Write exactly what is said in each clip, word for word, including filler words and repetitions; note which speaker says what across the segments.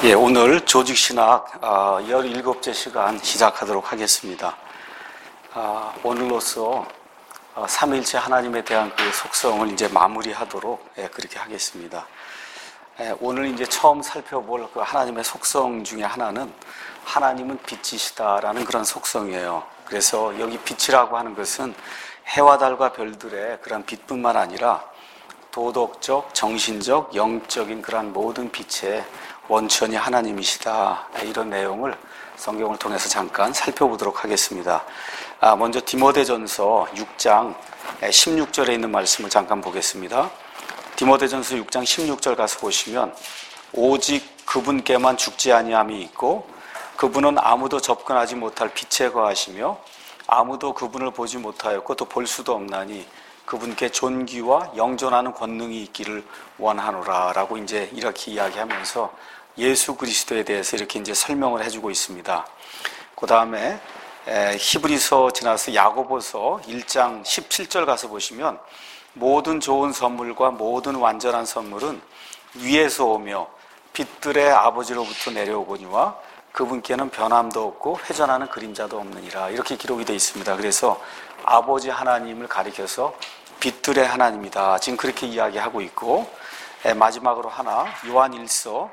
Speaker 1: 예, 오늘 조직신학 어, 열일곱째 시간 시작하도록 하겠습니다. 어, 오늘로써 어, 삼위일체 하나님에 대한 그 속성을 이제 마무리하도록 예, 그렇게 하겠습니다. 예, 오늘 이제 처음 살펴볼 그 하나님의 속성 중에 하나는 하나님은 빛이시다라는 그런 속성이에요. 그래서 여기 빛이라고 하는 것은 해와 달과 별들의 그런 빛뿐만 아니라 도덕적, 정신적, 영적인 그런 모든 빛의 원천이 하나님이시다. 이런 내용을 성경을 통해서 잠깐 살펴보도록 하겠습니다. 먼저 디모데전서 육 장 십육 절에 있는 말씀을 잠깐 보겠습니다. 디모데전서 육 장 십육 절 가서 보시면 오직 그분께만 죽지 아니함이 있고 그분은 아무도 접근하지 못할 빛에 거하시며 아무도 그분을 보지 못하였고 또 볼 수도 없나니 그분께 존귀와 영존하는 권능이 있기를 원하노라 라고 이제 이렇게 이야기하면서 예수 그리스도에 대해서 이렇게 이제 설명을 해주고 있습니다. 그 다음에 히브리서 지나서 야고보서 일 장 십칠 절 가서 보시면 모든 좋은 선물과 모든 완전한 선물은 위에서 오며 빛들의 아버지로부터 내려오거니와 그분께는 변함도 없고 회전하는 그림자도 없느니라 이렇게 기록이 되어 있습니다. 그래서 아버지 하나님을 가리켜서 빛들의 하나님이다. 지금 그렇게 이야기하고 있고 마지막으로 하나 요한일서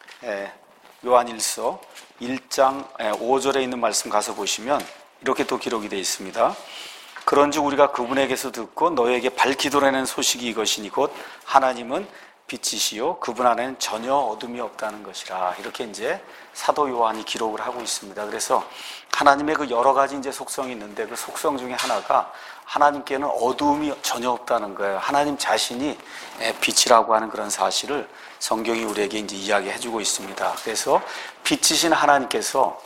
Speaker 1: 요한일서 일 장 오 절에 있는 말씀 가서 보시면 이렇게 또 기록이 되어 있습니다. 그런즉 우리가 그분에게서 듣고 너에게 밝히 드러내는 소식이 이것이니 곧 하나님은 빛이시요 그분 안에는 전혀 어둠이 없다는 것이라 이렇게 이제 사도 요한이 기록을 하고 있습니다. 그래서 하나님의 그 여러 가지 이제 속성이 있는데 그 속성 중에 하나가 하나님께는 어두움이 전혀 없다는 거예요. 하나님 자신이 빛이라고 하는 그런 사실을 성경이 우리에게 이제 이야기해주고 있습니다. 그래서 빛이신 하나님께서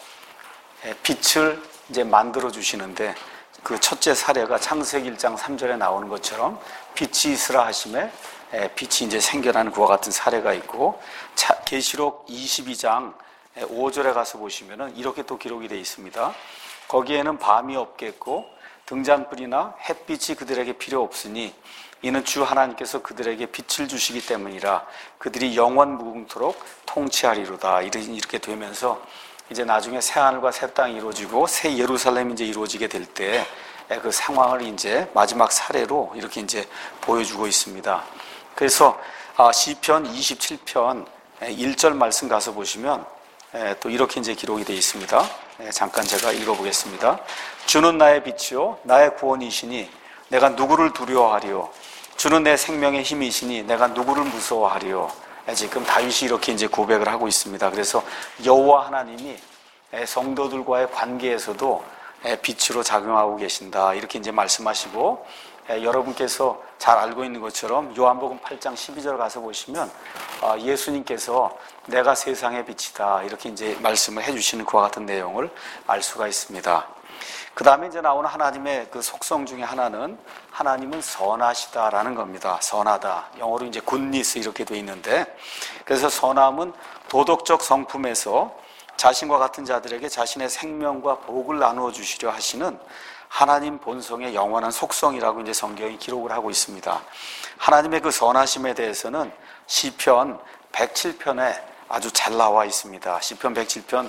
Speaker 1: 빛을 이제 만들어 주시는데 그 첫째 사례가 창세기 일 장 삼 절에 나오는 것처럼 빛이 있으라 하심에 빛이 이제 생겨나는 그와 같은 사례가 있고 계시록 이십이 장 오 절에 가서 보시면은 이렇게 또 기록이 되어 있습니다. 거기에는 밤이 없겠고 등잔불이나 햇빛이 그들에게 필요 없으니 이는 주 하나님께서 그들에게 빛을 주시기 때문이라 그들이 영원 무궁토록 통치하리로다. 이렇게 되면서 이제 나중에 새 하늘과 새 땅이 이루어지고 새 예루살렘이 이제 이루어지게 될 때 그 상황을 이제 마지막 사례로 이렇게 이제 보여주고 있습니다. 그래서 시편 이십칠 편 일 절 말씀 가서 보시면 또 이렇게 이제 기록이 되어 있습니다. 잠깐 제가 읽어보겠습니다. 주는 나의 빛이요 나의 구원이시니 내가 누구를 두려워하리요 주는 내 생명의 힘이시니 내가 누구를 무서워하리요. 지금 다윗이 이렇게 이제 고백을 하고 있습니다. 그래서 여호와 하나님이 성도들과의 관계에서도 빛으로 작용하고 계신다 이렇게 이제 말씀하시고 여러분께서 잘 알고 있는 것처럼 요한복음 팔 장 십이 절 가서 보시면 예수님께서 내가 세상의 빛이다 이렇게 이제 말씀을 해주시는 그와 같은 내용을 알 수가 있습니다. 그 다음에 이제 나오는 하나님의 그 속성 중에 하나는 하나님은 선하시다라는 겁니다. 선하다. 영어로 이제 굿니스 이렇게 돼 있는데 그래서 선함은 도덕적 성품에서 자신과 같은 자들에게 자신의 생명과 복을 나누어 주시려 하시는 하나님 본성의 영원한 속성이라고 이제 성경이 기록을 하고 있습니다. 하나님의 그 선하심에 대해서는 시편 백칠 편에 아주 잘 나와 있습니다. 시편 백칠 편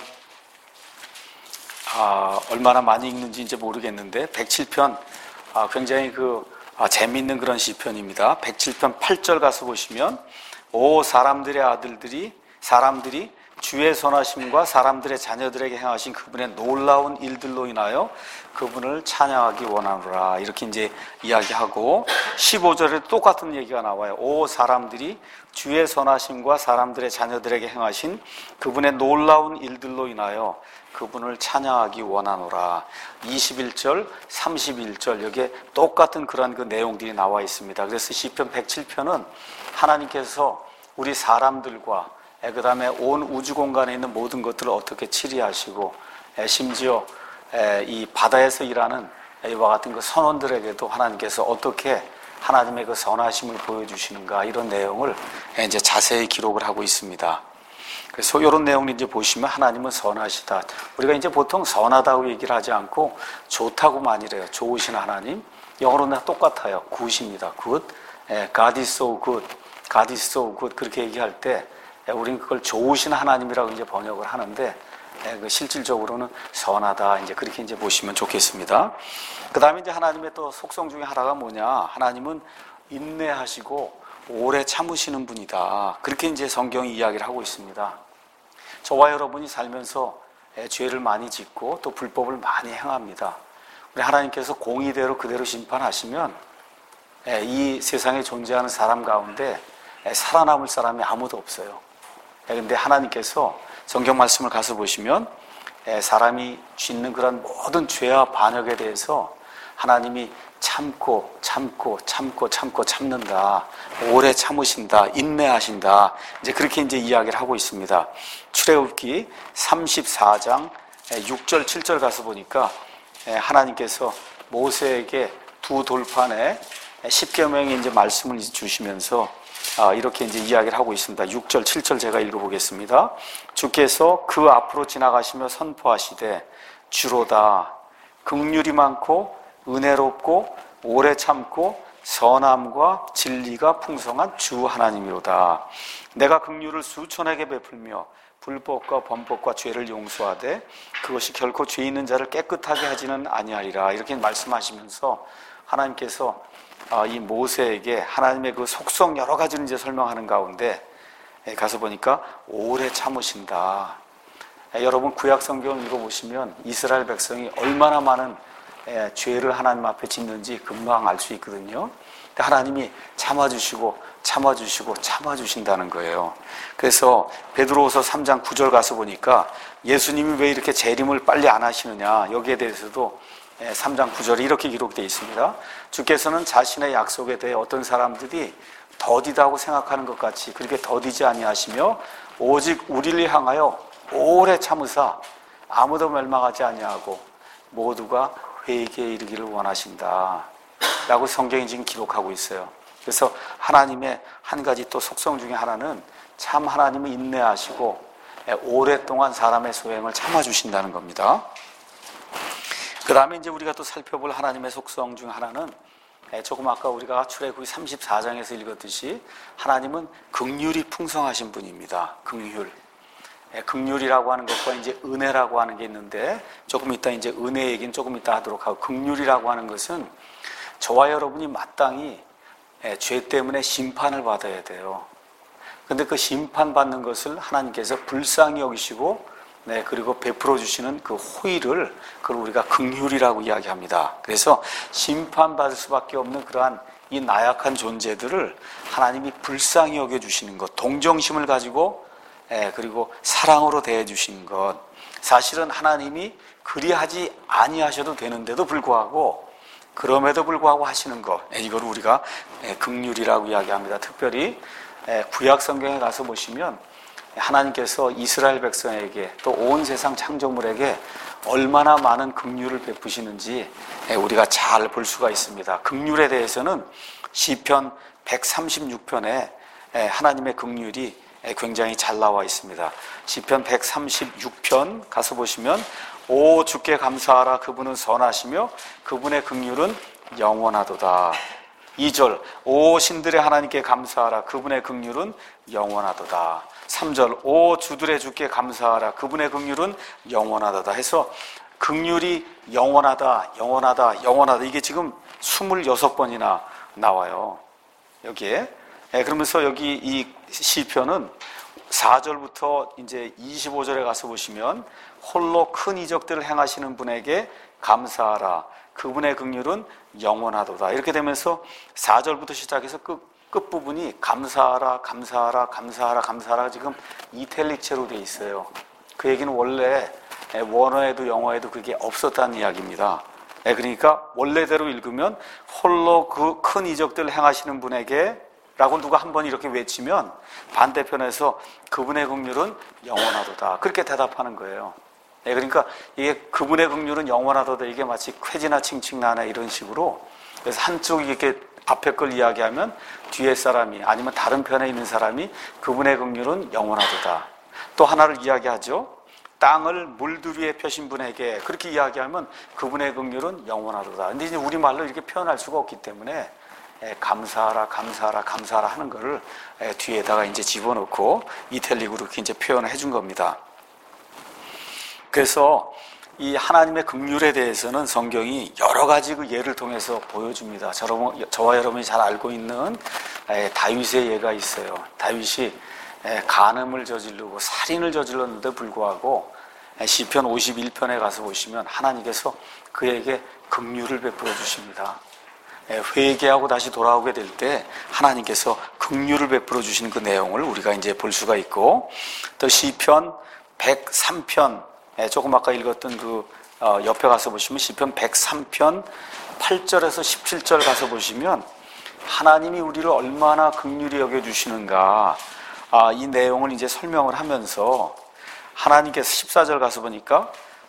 Speaker 1: 아, 얼마나 많이 읽는지 이제 모르겠는데 백칠 편 아, 굉장히 그 아, 재미있는 그런 시편입니다. 백칠 편 팔 절 가서 보시면 오 사람들의 아들들이 사람들이 주의 선하심과 사람들의 자녀들에게 행하신 그분의 놀라운 일들로 인하여 그분을 찬양하기 원하노라 이렇게 이제 이야기하고 십오 절에 똑같은 얘기가 나와요. 오 사람들이 주의 선하심과 사람들의 자녀들에게 행하신 그분의 놀라운 일들로 인하여 그분을 찬양하기 원하노라. 이십일 절, 삼십일 절 여기에 똑같은 그런 그 내용들이 나와 있습니다. 그래서 시편 백칠 편은 하나님께서 우리 사람들과 그 다음에 온 우주 공간에 있는 모든 것들을 어떻게 치리하시고 심지어 이 바다에서 일하는 이와 같은 그 선원들에게도 하나님께서 어떻게 하나님의 그 선하심을 보여주시는가 이런 내용을 이제 자세히 기록을 하고 있습니다. 그래서 이런 내용을 이제 보시면 하나님은 선하시다. 우리가 이제 보통 선하다고 얘기를 하지 않고 좋다고만 이래요. 좋으신 하나님. 영어로는 똑같아요. 굿입니다. good. God is so good. God is so good. 그렇게 얘기할 때 우리는 그걸 좋으신 하나님이라고 이제 번역을 하는데, 그 실질적으로는 선하다, 이제 그렇게 이제 보시면 좋겠습니다. 그 다음에 이제 하나님의 또 속성 중에 하나가 뭐냐? 하나님은 인내하시고 오래 참으시는 분이다. 그렇게 이제 성경이 이야기를 하고 있습니다. 저와 여러분이 살면서 죄를 많이 짓고 또 불법을 많이 행합니다. 우리 하나님께서 공의대로 그대로 심판하시면 이 세상에 존재하는 사람 가운데 살아남을 사람이 아무도 없어요. 그런데 하나님께서 성경 말씀을 가서 보시면 사람이 짓는 그런 모든 죄와 반역에 대해서 하나님이 참고 참고 참고 참고 참는다, 오래 참으신다, 인내하신다, 이제 그렇게 이제 이야기를 하고 있습니다. 출애굽기 삼십사 장 육 절 칠 절 가서 보니까 하나님께서 모세에게 두 돌판에 십계명의 이제 말씀을 주시면서 이렇게 이제 이야기를 하고 있습니다. 육 절 칠 절 제가 읽어보겠습니다. 주께서 그 앞으로 지나가시며 선포하시되 주로다 긍휼이 많고 은혜롭고 오래 참고 선함과 진리가 풍성한 주 하나님이로다. 내가 긍휼을 수천에게 베풀며 불법과 범법과 죄를 용서하되 그것이 결코 죄 있는 자를 깨끗하게 하지는 아니하리라. 이렇게 말씀하시면서 하나님께서 이 모세에게 하나님의 그 속성 여러 가지를 이제 설명하는 가운데 가서 보니까 오래 참으신다. 여러분 구약 성경을 읽어보시면 이스라엘 백성이 얼마나 많은 죄를 하나님 앞에 짓는지 금방 알 수 있거든요. 하나님이 참아주시고 참아주시고 참아주신다는 거예요. 그래서 베드로후서 삼 장 구 절 가서 보니까 예수님이 왜 이렇게 재림을 빨리 안 하시느냐, 여기에 대해서도 삼 장 구 절에 이렇게 기록되어 있습니다. 주께서는 자신의 약속에 대해 어떤 사람들이 더디다고 생각하는 것 같이 그렇게 더디지 아니하시며 오직 우리를 향하여 오래 참으사 아무도 멸망하지 아니하고 모두가 회개에 이르기를 원하신다 라고 성경이 지금 기록하고 있어요. 그래서 하나님의 한 가지 또 속성 중에 하나는 참 하나님은 인내하시고 오랫동안 사람의 소행을 참아주신다는 겁니다. 그 다음에 이제 우리가 또 살펴볼 하나님의 속성 중 하나는 조금 아까 우리가 출애굽기 삼십사 장에서 읽었듯이 하나님은 긍휼이 풍성하신 분입니다. 긍휼. 긍휼이라고 하는 것과 이제 은혜라고 하는 게 있는데 조금 이따 이제 은혜 얘기는 조금 이따 하도록 하고, 긍휼이라고 하는 것은 저와 여러분이 마땅히 죄 때문에 심판을 받아야 돼요. 근데 그 심판받는 것을 하나님께서 불쌍히 여기시고 네, 그리고 베풀어 주시는 그 호의를 그걸 우리가 긍휼이라고 이야기합니다. 그래서 심판받을 수밖에 없는 그러한 이 나약한 존재들을 하나님이 불쌍히 여겨 주시는 것, 동정심을 가지고 예, 그리고 사랑으로 대해 주시는 것, 사실은 하나님이 그리하지 아니하셔도 되는데도 불구하고 그럼에도 불구하고 하시는 것, 이걸 우리가 긍휼이라고 이야기합니다. 특별히 구약 성경에 가서 보시면 하나님께서 이스라엘 백성에게 또 온 세상 창조물에게 얼마나 많은 긍휼을 베푸시는지 우리가 잘 볼 수가 있습니다. 긍휼에 대해서는 시편 백삼십육 편에 하나님의 긍휼이 굉장히 잘 나와 있습니다. 시편 백삼십육 편 가서 보시면 오 주께 감사하라, 그분은 선하시며 그분의 긍휼은 영원하도다. 이 절 오 신들의 하나님께 감사하라, 그분의 긍휼은 영원하도다. 삼 절 오 주들의 주께 감사하라, 그분의 긍휼은 영원하도다 해서 긍휼이 영원하다, 영원하다, 영원하다, 이게 지금 스물여섯 번이나 나와요. 여기에. 예, 그러면서 여기 이 시편은 사 절부터 이제 이십오 절에 가서 보시면 홀로 큰 이적들을 행하시는 분에게 감사하라, 그분의 긍휼은 영원하도다. 이렇게 되면서 사 절부터 시작해서 끝, 끝부분이 감사하라, 감사하라, 감사하라, 감사하라 지금 이탈릭체로 돼 있어요. 그 얘기는 원래 원어에도 영어에도 그게 없었다는 이야기입니다. 그러니까 원래대로 읽으면 홀로 그 큰 이적들을 행하시는 분에게 라고 누가 한번 이렇게 외치면 반대편에서 그분의 긍휼은 영원하도다, 그렇게 대답하는 거예요. 네, 그러니까 이게 그분의 긍휼은 영원하도다, 이게 마치 쾌지나 칭칭나나 이런 식으로, 그래서 한쪽이 이렇게 앞에 걸 이야기하면 뒤에 사람이 아니면 다른 편에 있는 사람이 그분의 긍휼은 영원하도다. 또 하나를 이야기하죠. 땅을 물들 위에 펴신 분에게 그렇게 이야기하면 그분의 긍휼은 영원하도다. 근데 이제 우리말로 이렇게 표현할 수가 없기 때문에 감사하라, 감사하라, 감사하라 하는 거를 뒤에다가 이제 집어넣고 이탈릭으로 이렇게 이제 표현을 해준 겁니다. 그래서 이 하나님의 긍휼에 대해서는 성경이 여러 가지 그 예를 통해서 보여줍니다. 저와 여러분이 잘 알고 있는 다윗의 예가 있어요. 다윗이 간음을 저지르고 살인을 저질렀는데 불구하고 시편 오십일 편에 가서 보시면 하나님께서 그에게 긍휼을 베풀어 주십니다. 회개하고 다시 돌아오게 될 때 하나님께서 긍휼을 베풀어 주시는 그 내용을 우리가 이제 볼 수가 있고, 또 시편 백삼 편 조금 아까 읽었던 그 옆에 가서 보시면 시편 백삼 편 팔 절에서 십칠 절 가서 보시면 하나님이 우리를 얼마나 긍휼히 여겨 주시는가, 이 내용을 이제 설명을 하면서 하나님께서 십사 절 가서 보니까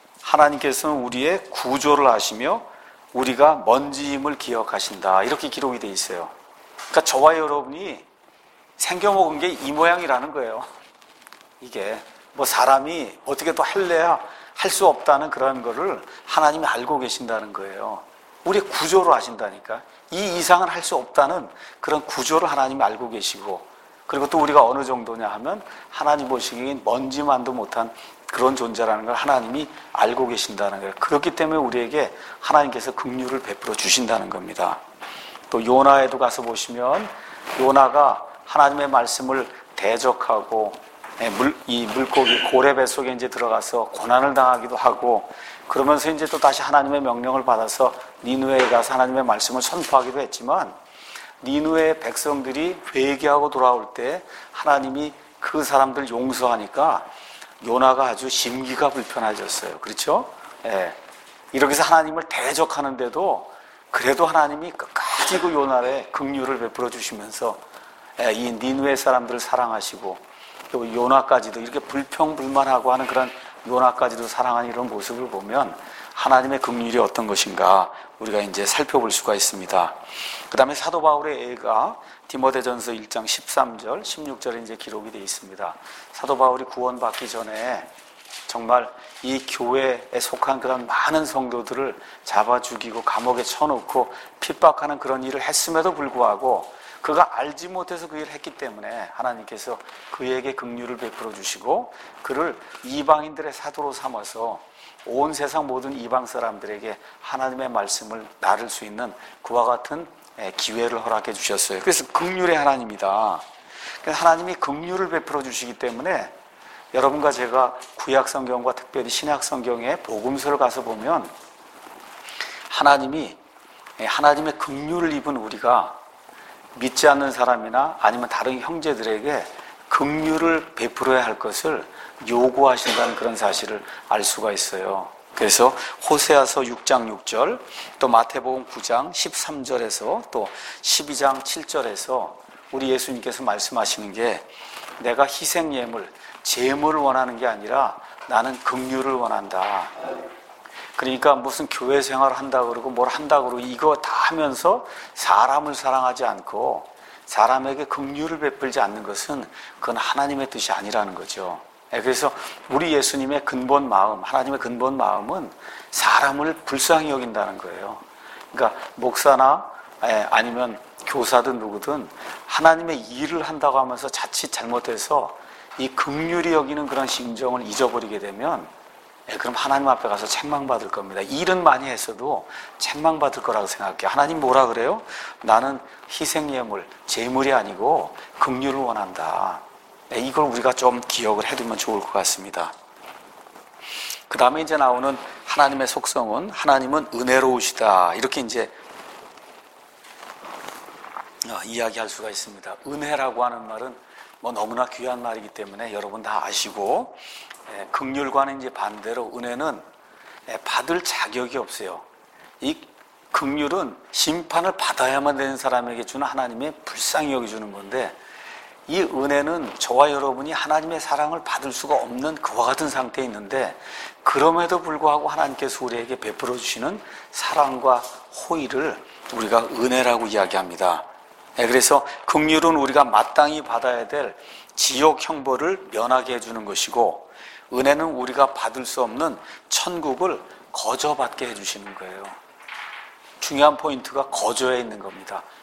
Speaker 1: 하나님께서는 우리의 구조를 아시며 우리가 먼지임을 기억하신다, 이렇게 기록이 돼 있어요. 그러니까 저와 여러분이 생겨먹은 게 이 모양이라는 거예요. 이게 뭐 사람이 어떻게 또 할래야 할 수 없다는 그런 거를 하나님이 알고 계신다는 거예요. 우리의 구조를 아신다니까. 이 이상은 할 수 없다는 그런 구조를 하나님이 알고 계시고, 그리고 또 우리가 어느 정도냐 하면 하나님 보시기엔 먼지만도 못한 그런 존재라는 걸 하나님이 알고 계신다는 거예요. 그렇기 때문에 우리에게 하나님께서 긍휼을 베풀어 주신다는 겁니다. 또 요나에도 가서 보시면 요나가 하나님의 말씀을 대적하고 물, 이 물고기 고래 뱃속에 이제 들어가서 고난을 당하기도 하고, 그러면서 이제 또 다시 하나님의 명령을 받아서 니느웨에 가서 하나님의 말씀을 선포하기도 했지만, 니느웨의 백성들이 회개하고 돌아올 때 하나님이 그 사람들 용서하니까 요나가 아주 심기가 불편해졌어요. 그렇죠? 예. 이렇게 해서 하나님을 대적하는데도 그래도 하나님이 끝까지 그 요나의 긍휼을 베풀어 주시면서 이 니느웨 사람들을 사랑하시고, 또 요나까지도 이렇게 불평불만하고 하는 그런 요나까지도 사랑하는 이런 모습을 보면 하나님의 긍휼이 어떤 것인가 우리가 이제 살펴볼 수가 있습니다. 그 다음에 사도 바울의 예가 디모데전서 일 장 십삼 절, 십육 절에 이제 기록이 되어 있습니다. 사도 바울이 구원받기 전에 정말 이 교회에 속한 그런 많은 성도들을 잡아 죽이고 감옥에 쳐놓고 핍박하는 그런 일을 했음에도 불구하고 그가 알지 못해서 그 일을 했기 때문에 하나님께서 그에게 긍휼을 베풀어 주시고 그를 이방인들의 사도로 삼아서 온 세상 모든 이방 사람들에게 하나님의 말씀을 나를 수 있는 그와 같은 기회를 허락해 주셨어요. 그래서 긍휼의 하나님이다. 하나님이 긍휼을 베풀어 주시기 때문에 여러분과 제가 구약 성경과 특별히 신약 성경의 복음서를 가서 보면 하나님이 하나님의 긍휼을 입은 우리가 믿지 않는 사람이나 아니면 다른 형제들에게 긍휼을 베풀어야 할 것을 요구하신다는 그런 사실을 알 수가 있어요. 그래서 호세아서 육 장 육 절, 또 마태복음 구 장 십삼 절에서 또 십이 장 칠 절에서 우리 예수님께서 말씀하시는 게 내가 희생 예물, 제물을 원하는 게 아니라 나는 긍휼을 원한다. 그러니까 무슨 교회 생활을 한다 그러고 뭘 한다 그러고 이거 다 하면서 사람을 사랑하지 않고 사람에게 긍휼을 베풀지 않는 것은 그건 하나님의 뜻이 아니라는 거죠. 그래서 우리 예수님의 근본 마음, 하나님의 근본 마음은 사람을 불쌍히 여긴다는 거예요. 그러니까 목사나 아니면 교사든 누구든 하나님의 일을 한다고 하면서 자칫 잘못해서 이 긍휼히 여기는 그런 심정을 잊어버리게 되면 그럼 하나님 앞에 가서 책망받을 겁니다. 일은 많이 했어도 책망받을 거라고 생각해요. 하나님 뭐라 그래요? 나는 희생예물, 제물이 아니고 긍휼을 원한다. 이걸 우리가 좀 기억을 해두면 좋을 것 같습니다. 그 다음에 이제 나오는 하나님의 속성은 하나님은 은혜로우시다. 이렇게 이제 이야기할 수가 있습니다. 은혜라고 하는 말은 뭐 너무나 귀한 말이기 때문에 여러분 다 아시고, 긍휼과는 이제 반대로 은혜는 받을 자격이 없어요. 이 긍휼은 심판을 받아야만 되는 사람에게 주는 하나님의 불쌍히 여겨주는 건데, 이 은혜는 저와 여러분이 하나님의 사랑을 받을 수가 없는 그와 같은 상태에 있는데 그럼에도 불구하고 하나님께서 우리에게 베풀어 주시는 사랑과 호의를 우리가 은혜라고 이야기합니다. 그래서 긍휼은 우리가 마땅히 받아야 될 지옥 형벌을 면하게 해주는 것이고, 은혜는 우리가 받을 수 없는 천국을 거저받게 해주시는 거예요. 중요한 포인트가 거저에 있는 겁니다.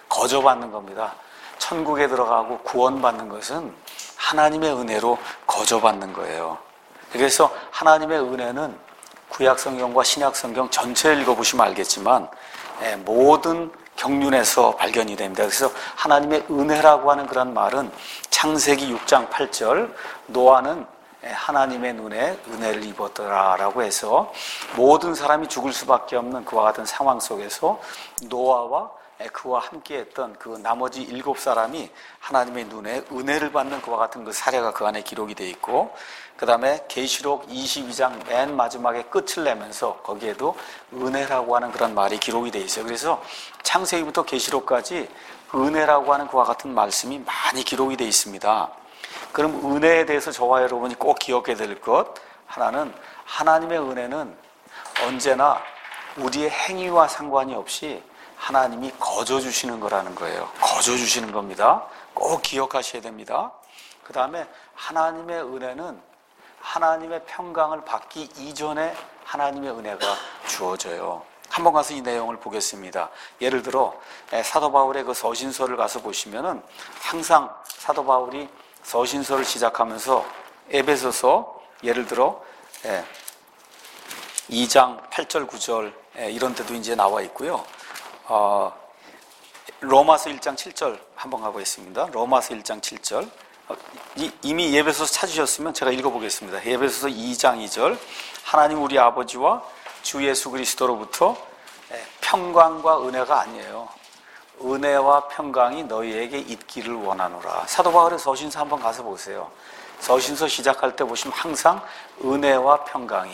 Speaker 1: 거저받는 겁니다. 천국에 들어가고 구원받는 것은 하나님의 은혜로 거저받는 거예요. 그래서 하나님의 은혜는 구약성경과 신약성경 전체를 읽어보시면 알겠지만 모든 경륜에서 발견이 됩니다. 그래서 하나님의 은혜라고 하는 그런 말은 창세기 육 장 팔 절 노아는 하나님의 눈에 은혜를 입었더라라고 해서 모든 사람이 죽을 수밖에 없는 그와 같은 상황 속에서 노아와 그와 함께했던 그 나머지 일곱 사람이 하나님의 눈에 은혜를 받는 그와 같은 그 사례가 그 안에 기록이 되어 있고, 그 다음에 계시록 이십이 장 맨 마지막에 끝을 내면서 거기에도 은혜라고 하는 그런 말이 기록이 되어 있어요. 그래서 창세기부터 계시록까지 은혜라고 하는 그와 같은 말씀이 많이 기록이 되어 있습니다. 그럼 은혜에 대해서 저와 여러분이 꼭 기억해야 될 것 하나는, 하나님의 은혜는 언제나 우리의 행위와 상관이 없이 하나님이 거저 주시는 거라는 거예요. 거저 주시는 겁니다. 꼭 기억하셔야 됩니다. 그 다음에 하나님의 은혜는 하나님의 평강을 받기 이전에 하나님의 은혜가 주어져요. 한번 가서 이 내용을 보겠습니다. 예를 들어 사도 바울의 그 서신서를 가서 보시면은 항상 사도 바울이 서신서를 시작하면서 에베소서 예를 들어 이 장 팔 절 구 절 이런 데도 이제 나와 있고요. 어, 로마서 일 장 칠 절 한번 가보겠습니다. 로마서 일 장 칠 절. 어, 이, 이미 예배소서 찾으셨으면 제가 읽어보겠습니다. 예배소서 이 장 이 절. 하나님 우리 아버지와 주 예수 그리스도로부터 평강과 은혜가 아니에요. 은혜와 평강이 너희에게 있기를 원하노라. 사도 바울의 서신서 한번 가서 보세요. 서신서 시작할 때 보시면 항상 은혜와 평강이,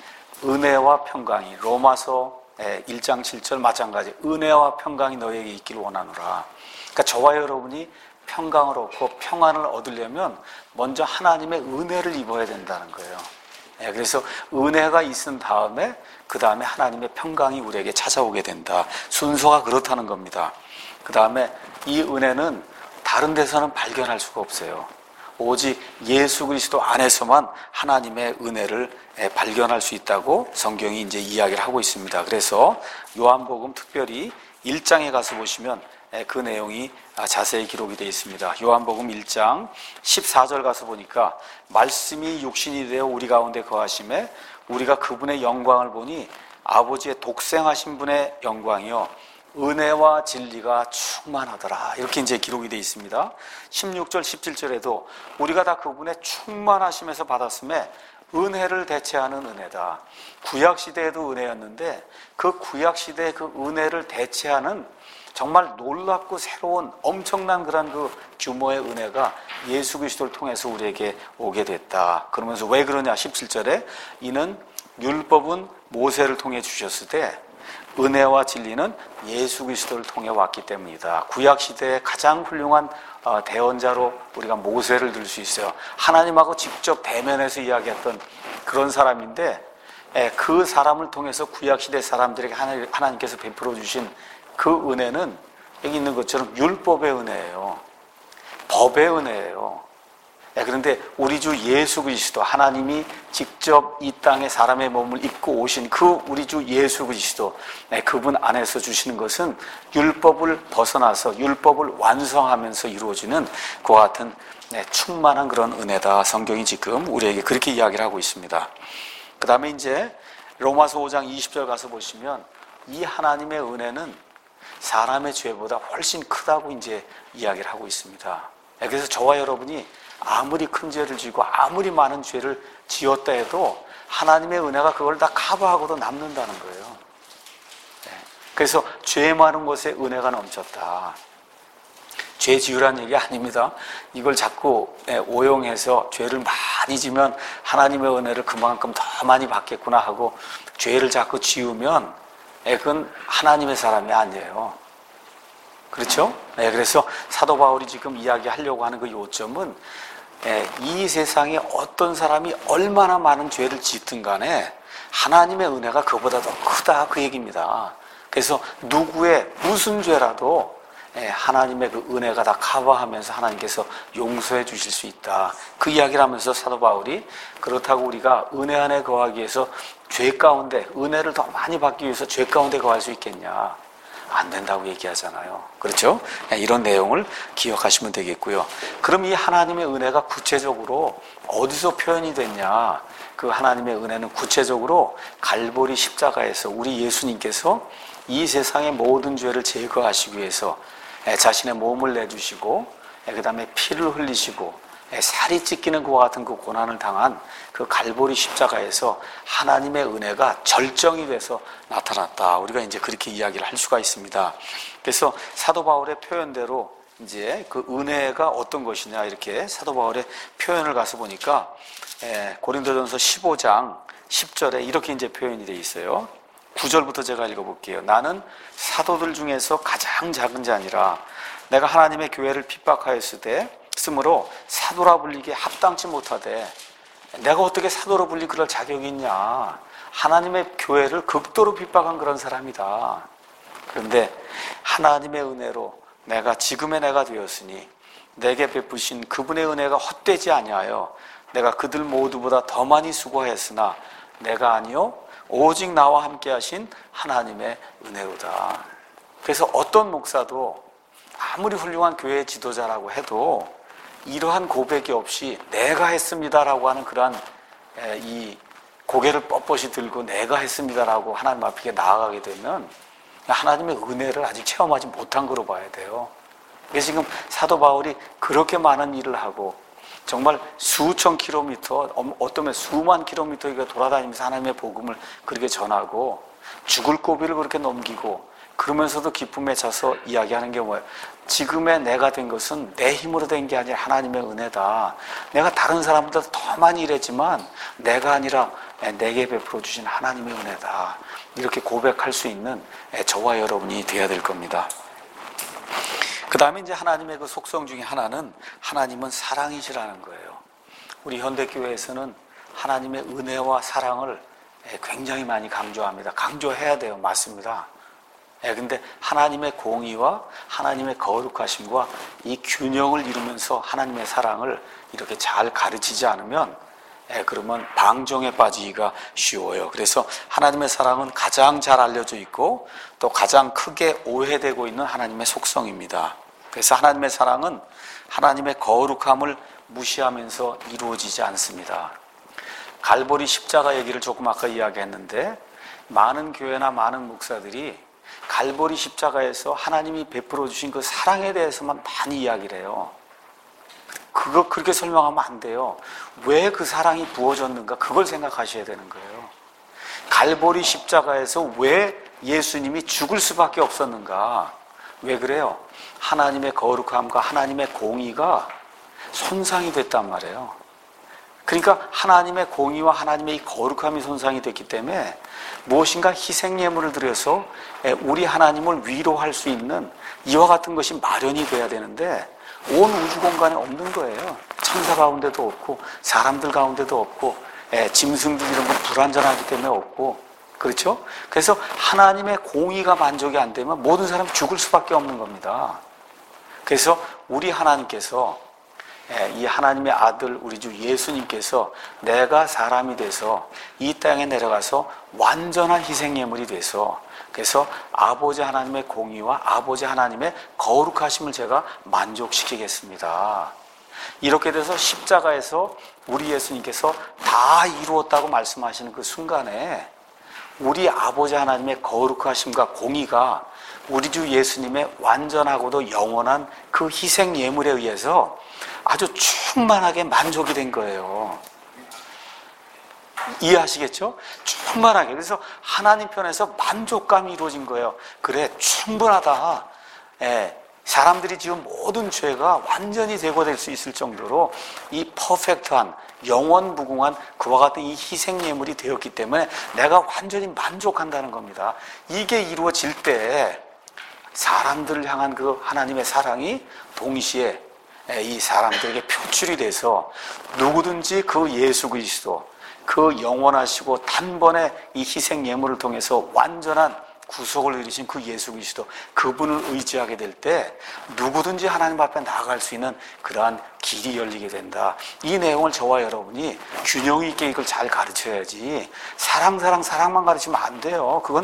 Speaker 1: 은혜와 평강이, 로마서 일 장 칠 절 마찬가지, 은혜와 평강이 너희에게 있기를 원하노라. 그러니까 저와 여러분이 평강을 얻고 평안을 얻으려면 먼저 하나님의 은혜를 입어야 된다는 거예요. 그래서 은혜가 있은 다음에 그 다음에 하나님의 평강이 우리에게 찾아오게 된다. 순서가 그렇다는 겁니다. 그 다음에 이 은혜는 다른 데서는 발견할 수가 없어요. 오직 예수 그리스도 안에서만 하나님의 은혜를 발견할 수 있다고 성경이 이제 이야기를 하고 있습니다. 그래서 요한복음 특별히 일 장에 가서 보시면 그 내용이 자세히 기록이 되어 있습니다. 요한복음 일 장 십사 절 가서 보니까 말씀이 육신이 되어 우리 가운데 거하심에 우리가 그분의 영광을 보니 아버지의 독생하신 분의 영광이요 은혜와 진리가 충만하더라. 이렇게 이제 기록이 되어 있습니다. 십육 절 십칠 절에도 우리가 다 그분의 충만하심에서 받았음에 은혜를 대체하는 은혜다. 구약시대에도 은혜였는데 그 구약시대의 그 은혜를 대체하는 정말 놀랍고 새로운 엄청난 그런 그 규모의 은혜가 예수 그리스도를 통해서 우리에게 오게 됐다. 그러면서 왜 그러냐? 십칠 절에 이는 율법은 모세를 통해 주셨을 때 은혜와 진리는 예수 그리스도를 통해 왔기 때문이다. 구약시대의 가장 훌륭한 대언자로 우리가 모세를 들 수 있어요. 하나님하고 직접 대면해서 이야기했던 그런 사람인데 그 사람을 통해서 구약시대 사람들에게 하나님께서 베풀어 주신 그 은혜는 여기 있는 것처럼 율법의 은혜예요. 법의 은혜예요. 그런데 우리 주 예수 그리스도, 하나님이 직접 이 땅에 사람의 몸을 입고 오신 그 우리 주 예수 그리스도, 그분 안에서 주시는 것은 율법을 벗어나서 율법을 완성하면서 이루어지는 그와 같은 충만한 그런 은혜다. 성경이 지금 우리에게 그렇게 이야기를 하고 있습니다. 그 다음에 이제 로마서 오 장 이십 절 가서 보시면 이 하나님의 은혜는 사람의 죄보다 훨씬 크다고 이제 이야기를 하고 있습니다. 그래서 저와 여러분이 아무리 큰 죄를 지고 아무리 많은 죄를 지었다 해도 하나님의 은혜가 그걸 다 커버하고도 남는다는 거예요. 그래서 죄 많은 곳에 은혜가 넘쳤다. 죄 지으란 얘기 아닙니다. 이걸 자꾸 오용해서 죄를 많이 지면 하나님의 은혜를 그만큼 더 많이 받겠구나 하고 죄를 자꾸 지우면 그건 하나님의 사람이 아니에요. 그렇죠? 그래서 사도 바울이 지금 이야기하려고 하는 그 요점은 이 세상에 어떤 사람이 얼마나 많은 죄를 짓든 간에 하나님의 은혜가 그보다 더 크다, 그 얘기입니다. 그래서 누구의 무슨 죄라도 하나님의 그 은혜가 다 커버하면서 하나님께서 용서해 주실 수 있다. 그 이야기를 하면서 사도 바울이 그렇다고 우리가 은혜 안에 거하기 위해서 죄 가운데, 은혜를 더 많이 받기 위해서 죄 가운데 거할 수 있겠냐? 안 된다고 얘기하잖아요. 그렇죠? 이런 내용을 기억하시면 되겠고요. 그럼 이 하나님의 은혜가 구체적으로 어디서 표현이 됐냐? 그 하나님의 은혜는 구체적으로 갈보리 십자가에서 우리 예수님께서 이 세상의 모든 죄를 제거하시기 위해서 자신의 몸을 내주시고 그 다음에 피를 흘리시고 살이 찢기는 그와 같은 그 고난을 당한 그 갈보리 십자가에서 하나님의 은혜가 절정이 돼서 나타났다. 우리가 이제 그렇게 이야기를 할 수가 있습니다. 그래서 사도 바울의 표현대로 이제 그 은혜가 어떤 것이냐 이렇게 사도 바울의 표현을 가서 보니까 고린도전서 십오 장 십 절에 이렇게 이제 표현이 되어 있어요. 구 절부터 제가 읽어볼게요. 나는 사도들 중에서 가장 작은 자니라. 내가 하나님의 교회를 핍박하였을 때 쓰므로 사도라 불리기에 합당치 못하되 내가 어떻게 사도로 불릴 그럴 자격이 있냐. 하나님의 교회를 극도로 핍박한 그런 사람이다. 그런데 하나님의 은혜로 내가 지금의 내가 되었으니 내게 베푸신 그분의 은혜가 헛되지 아니하여 내가 그들 모두보다 더 많이 수고하였으나 내가 아니요 오직 나와 함께 하신 하나님의 은혜로다. 그래서 어떤 목사도 아무리 훌륭한 교회 지도자라고 해도 이러한 고백이 없이 내가 했습니다라고 하는 그러한 이 고개를 뻣뻣이 들고 내가 했습니다라고 하나님 앞에 나아가게 되면 하나님의 은혜를 아직 체험하지 못한 거로 봐야 돼요. 그래서 지금 사도 바울이 그렇게 많은 일을 하고 정말 수천 킬로미터, 어쩌면 수만 킬로미터 돌아다니면서 하나님의 복음을 그렇게 전하고 죽을 고비를 그렇게 넘기고 그러면서도 기쁨에 차서 이야기하는 게 뭐예요? 지금의 내가 된 것은 내 힘으로 된 게 아니라 하나님의 은혜다. 내가 다른 사람보다 더 많이 일했지만 내가 아니라 내게 베풀어 주신 하나님의 은혜다. 이렇게 고백할 수 있는 저와 여러분이 되어야 될 겁니다. 그 다음에 이제 하나님의 그 속성 중에 하나는 하나님은 사랑이시라는 거예요. 우리 현대교회에서는 하나님의 은혜와 사랑을 굉장히 많이 강조합니다. 강조해야 돼요. 맞습니다. 예, 근데 하나님의 공의와 하나님의 거룩하심과 이 균형을 이루면서 하나님의 사랑을 이렇게 잘 가르치지 않으면 예, 그러면 방종에 빠지기가 쉬워요. 그래서 하나님의 사랑은 가장 잘 알려져 있고 또 가장 크게 오해되고 있는 하나님의 속성입니다. 그래서 하나님의 사랑은 하나님의 거룩함을 무시하면서 이루어지지 않습니다. 갈보리 십자가 얘기를 조금 아까 이야기했는데 많은 교회나 많은 목사들이 갈보리 십자가에서 하나님이 베풀어 주신 그 사랑에 대해서만 많이 이야기를 해요. 그거 그렇게 설명하면 안 돼요. 왜 그 사랑이 부어졌는가 그걸 생각하셔야 되는 거예요. 갈보리 십자가에서 왜 예수님이 죽을 수밖에 없었는가? 왜 그래요? 하나님의 거룩함과 하나님의 공의가 손상이 됐단 말이에요. 그러니까 하나님의 공의와 하나님의 이 거룩함이 손상이 됐기 때문에 무엇인가 희생 예물을 드려서 우리 하나님을 위로할 수 있는 이와 같은 것이 마련이 돼야 되는데 온 우주 공간에 없는 거예요. 천사 가운데도 없고 사람들 가운데도 없고 짐승들 이런 건 불완전하기 때문에 없고 그렇죠? 그래서 하나님의 공의가 만족이 안 되면 모든 사람이 죽을 수밖에 없는 겁니다. 그래서 우리 하나님께서 이 하나님의 아들 우리 주 예수님께서 내가 사람이 돼서 이 땅에 내려가서 완전한 희생예물이 돼서 그래서 아버지 하나님의 공의와 아버지 하나님의 거룩하심을 제가 만족시키겠습니다. 이렇게 돼서 십자가에서 우리 예수님께서 다 이루었다고 말씀하시는 그 순간에 우리 아버지 하나님의 거룩하심과 공의가 우리 주 예수님의 완전하고도 영원한 그 희생 예물에 의해서 아주 충만하게 만족이 된 거예요. 이해하시겠죠? 충만하게. 그래서 하나님 편에서 만족감이 이루어진 거예요. 그래, 충분하다. 예, 사람들이 지금 모든 죄가 완전히 제거될 수 있을 정도로 이 퍼펙트한 영원 무궁한 그와 같은 이 희생 예물이 되었기 때문에 내가 완전히 만족한다는 겁니다. 이게 이루어질 때 사람들을 향한 그 하나님의 사랑이 동시에 이 사람들에게 표출이 돼서 누구든지 그 예수 그리스도 그 영원하시고 단번에 이 희생 예물을 통해서 완전한 구속을 이루신 그 예수 그리스도 그분을 의지하게 될 때 누구든지 하나님 앞에 나아갈 수 있는 그러한 길이 열리게 된다. 이 내용을 저와 여러분이 균형 있게 이걸 잘 가르쳐야지 사랑 사랑 사랑만 가르치면 안 돼요. 그건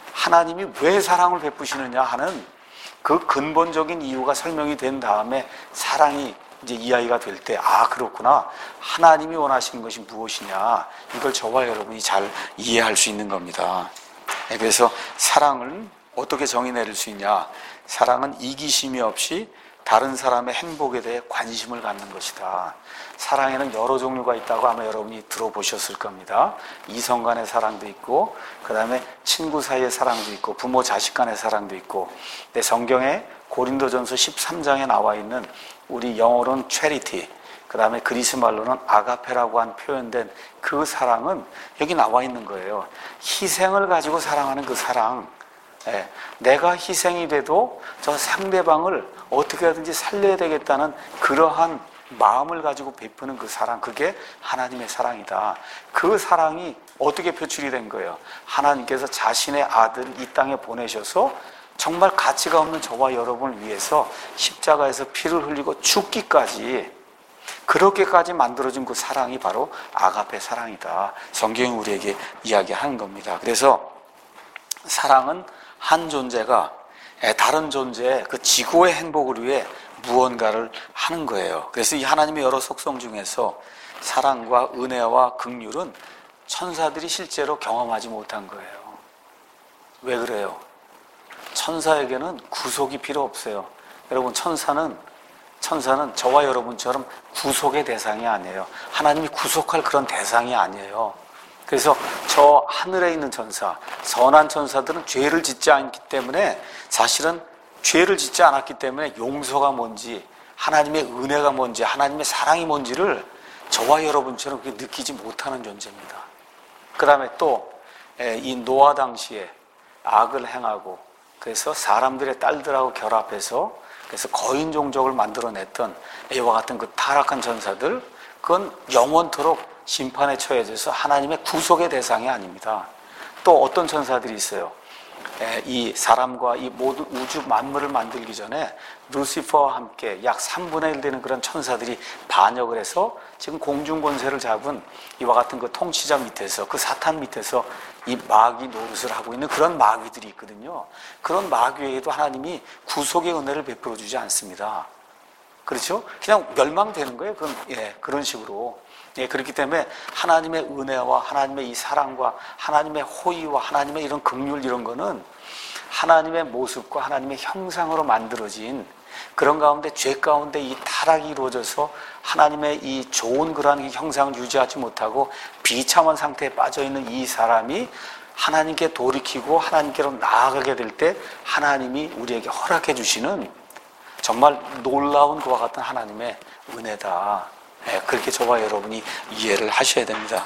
Speaker 1: 하나님이 왜 사랑을 베푸시느냐 하는 그 근본적인 이유가 설명이 된 다음에 사랑이 이제 이야기가 될 때, 아, 그렇구나. 하나님이 원하시는 것이 무엇이냐. 이걸 저와 여러분이 잘 이해할 수 있는 겁니다. 그래서 사랑을 어떻게 정의 내릴 수 있냐. 사랑은 이기심이 없이 다른 사람의 행복에 대해 관심을 갖는 것이다. 사랑에는 여러 종류가 있다고 아마 여러분이 들어보셨을 겁니다. 이성 간의 사랑도 있고, 그 다음에 친구 사이의 사랑도 있고, 부모 자식 간의 사랑도 있고. 근데 성경에 고린도전서 십삼 장에 나와 있는 우리 영어로는 charity, 그 다음에 그리스 말로는 아가페라고 한 표현된 그 사랑은 여기 나와 있는 거예요. 희생을 가지고 사랑하는 그 사랑. 예, 내가 희생이 돼도 저 상대방을 어떻게 하든지 살려야 되겠다는 그러한 마음을 가지고 베푸는 그 사랑, 그게 하나님의 사랑이다. 그 사랑이 어떻게 표출이 된 거예요? 하나님께서 자신의 아들을 이 땅에 보내셔서 정말 가치가 없는 저와 여러분을 위해서 십자가에서 피를 흘리고 죽기까지, 그렇게까지 만들어진 그 사랑이 바로 아가페 사랑이다. 성경이 우리에게 이야기하는 겁니다. 그래서 사랑은 한 존재가 다른 존재의 그 지구의 행복을 위해 무언가를 하는 거예요. 그래서 이 하나님의 여러 속성 중에서 사랑과 은혜와 긍휼은 천사들이 실제로 경험하지 못한 거예요. 왜 그래요? 천사에게는 구속이 필요 없어요. 여러분, 천사는 천사는 저와 여러분처럼 구속의 대상이 아니에요. 하나님이 구속할 그런 대상이 아니에요. 그래서 저 하늘에 있는 천사, 선한 천사들은 죄를 짓지 않기 때문에, 사실은 죄를 짓지 않았기 때문에 용서가 뭔지, 하나님의 은혜가 뭔지, 하나님의 사랑이 뭔지를 저와 여러분처럼 그렇게 느끼지 못하는 존재입니다. 그 다음에 또 이 노아 당시에 악을 행하고, 그래서 사람들의 딸들하고 결합해서 그래서 거인 종족을 만들어냈던 이와 같은 그 타락한 천사들, 그건 영원토록 심판에 처해져서 하나님의 구속의 대상이 아닙니다. 또 어떤 천사들이 있어요. 이 사람과 이 모든 우주 만물을 만들기 전에 루시퍼와 함께 약 삼분의 일 되는 그런 천사들이 반역을 해서 지금 공중 권세를 잡은 이와 같은 그 통치자 밑에서, 그 사탄 밑에서 이 마귀 노릇을 하고 있는 그런 마귀들이 있거든요. 그런 마귀에게도 하나님이 구속의 은혜를 베풀어 주지 않습니다. 그렇죠? 그냥 멸망되는 거예요. 그런, 예, 그런 식으로. 예, 그렇기 때문에 하나님의 은혜와 하나님의 이 사랑과 하나님의 호의와 하나님의 이런 긍휼, 이런 거는 하나님의 모습과 하나님의 형상으로 만들어진 그런 가운데, 죄 가운데 이 타락이 이루어져서 하나님의 이 좋은 그러한 형상을 유지하지 못하고 비참한 상태에 빠져있는 이 사람이 하나님께 돌이키고 하나님께로 나아가게 될 때 하나님이 우리에게 허락해 주시는 정말 놀라운 그와 같은 하나님의 은혜다. 네, 그렇게 저와 여러분이 이해를 하셔야 됩니다.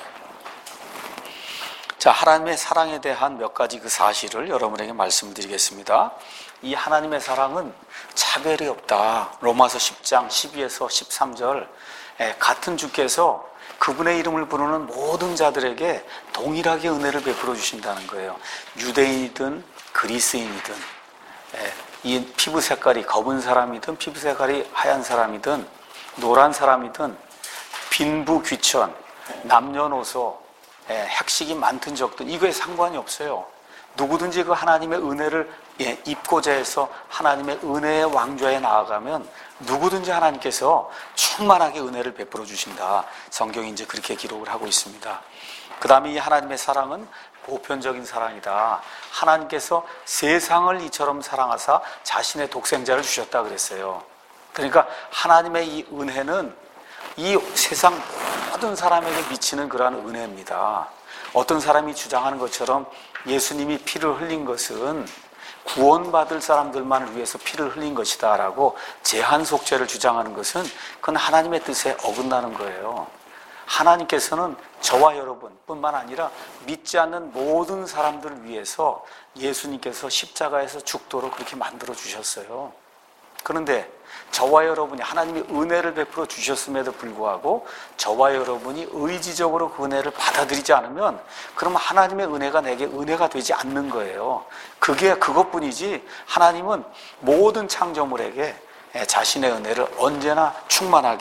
Speaker 1: 자, 하나님의 사랑에 대한 몇 가지 그 사실을 여러분에게 말씀드리겠습니다. 이 하나님의 사랑은 차별이 없다. 로마서 십 장 십이에서 십삼 절, 예, 같은 주께서 그분의 이름을 부르는 모든 자들에게 동일하게 은혜를 베풀어 주신다는 거예요. 유대인이든 그리스인이든, 예, 이 피부 색깔이 검은 사람이든 피부 색깔이 하얀 사람이든 노란 사람이든 빈부귀천, 남녀노소, 예, 핵식이 많든 적든 이거에 상관이 없어요. 누구든지 그 하나님의 은혜를, 예, 입고자 해서 하나님의 은혜의 왕좌에 나아가면 누구든지 하나님께서 충만하게 은혜를 베풀어 주신다. 성경이 이제 그렇게 기록을 하고 있습니다. 그 다음에 이 하나님의 사랑은 보편적인 사랑이다. 하나님께서 세상을 이처럼 사랑하사 자신의 독생자를 주셨다 그랬어요. 그러니까 하나님의 이 은혜는 이 세상 모든 사람에게 미치는 그러한 은혜입니다. 어떤 사람이 주장하는 것처럼 예수님이 피를 흘린 것은 구원받을 사람들만을 위해서 피를 흘린 것이다 라고 제한 속죄를 주장하는 것은 그건 하나님의 뜻에 어긋나는 거예요. 하나님께서는 저와 여러분 뿐만 아니라 믿지 않는 모든 사람들을 위해서 예수님께서 십자가에서 죽도록 그렇게 만들어 주셨어요. 그런데 저와 여러분이 하나님이 은혜를 베풀어 주셨음에도 불구하고 저와 여러분이 의지적으로 그 은혜를 받아들이지 않으면 그러면 하나님의 은혜가 내게 은혜가 되지 않는 거예요. 그게 그것뿐이지 하나님은 모든 창조물에게 자신의 은혜를 언제나 충만하게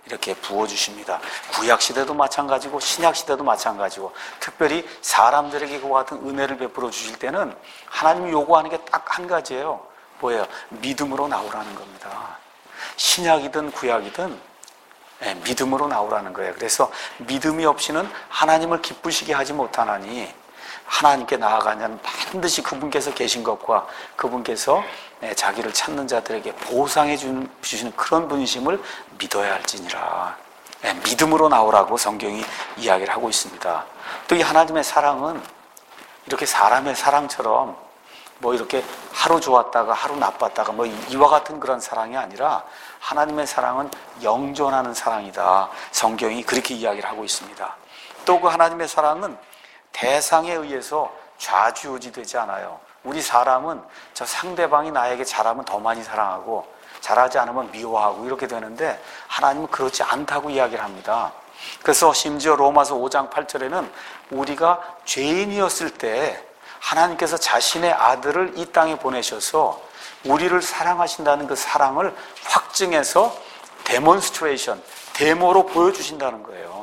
Speaker 1: 이렇게 부어주십니다. 구약시대도 마찬가지고 신약시대도 마찬가지고 특별히 사람들에게 그와 같은 은혜를 베풀어 주실 때는 하나님이 요구하는 게 딱 한 가지예요. 뭐예요? 믿음으로 나오라는 겁니다. 신약이든 구약이든 네, 믿음으로 나오라는 거예요. 그래서 믿음이 없이는 하나님을 기쁘시게 하지 못하나니 하나님께 나아가냐면 반드시 그분께서 계신 것과 그분께서 자기를 찾는 자들에게 보상해 주시는 그런 분이심을 믿어야 할지니라. 믿음으로 나오라고 성경이 이야기를 하고 있습니다. 또 이 하나님의 사랑은 이렇게 사람의 사랑처럼 뭐 이렇게 하루 좋았다가 하루 나빴다가 뭐 이와 같은 그런 사랑이 아니라 하나님의 사랑은 영존하는 사랑이다. 성경이 그렇게 이야기를 하고 있습니다. 또 그 하나님의 사랑은 대상에 의해서 좌지우지되지 않아요. 우리 사람은 저 상대방이 나에게 잘하면 더 많이 사랑하고 잘하지 않으면 미워하고 이렇게 되는데 하나님은 그렇지 않다고 이야기를 합니다. 그래서 심지어 로마서 오 장 팔 절에는 우리가 죄인이었을 때 하나님께서 자신의 아들을 이 땅에 보내셔서 우리를 사랑하신다는 그 사랑을 확증해서 데몬스트레이션, 데모로 보여주신다는 거예요.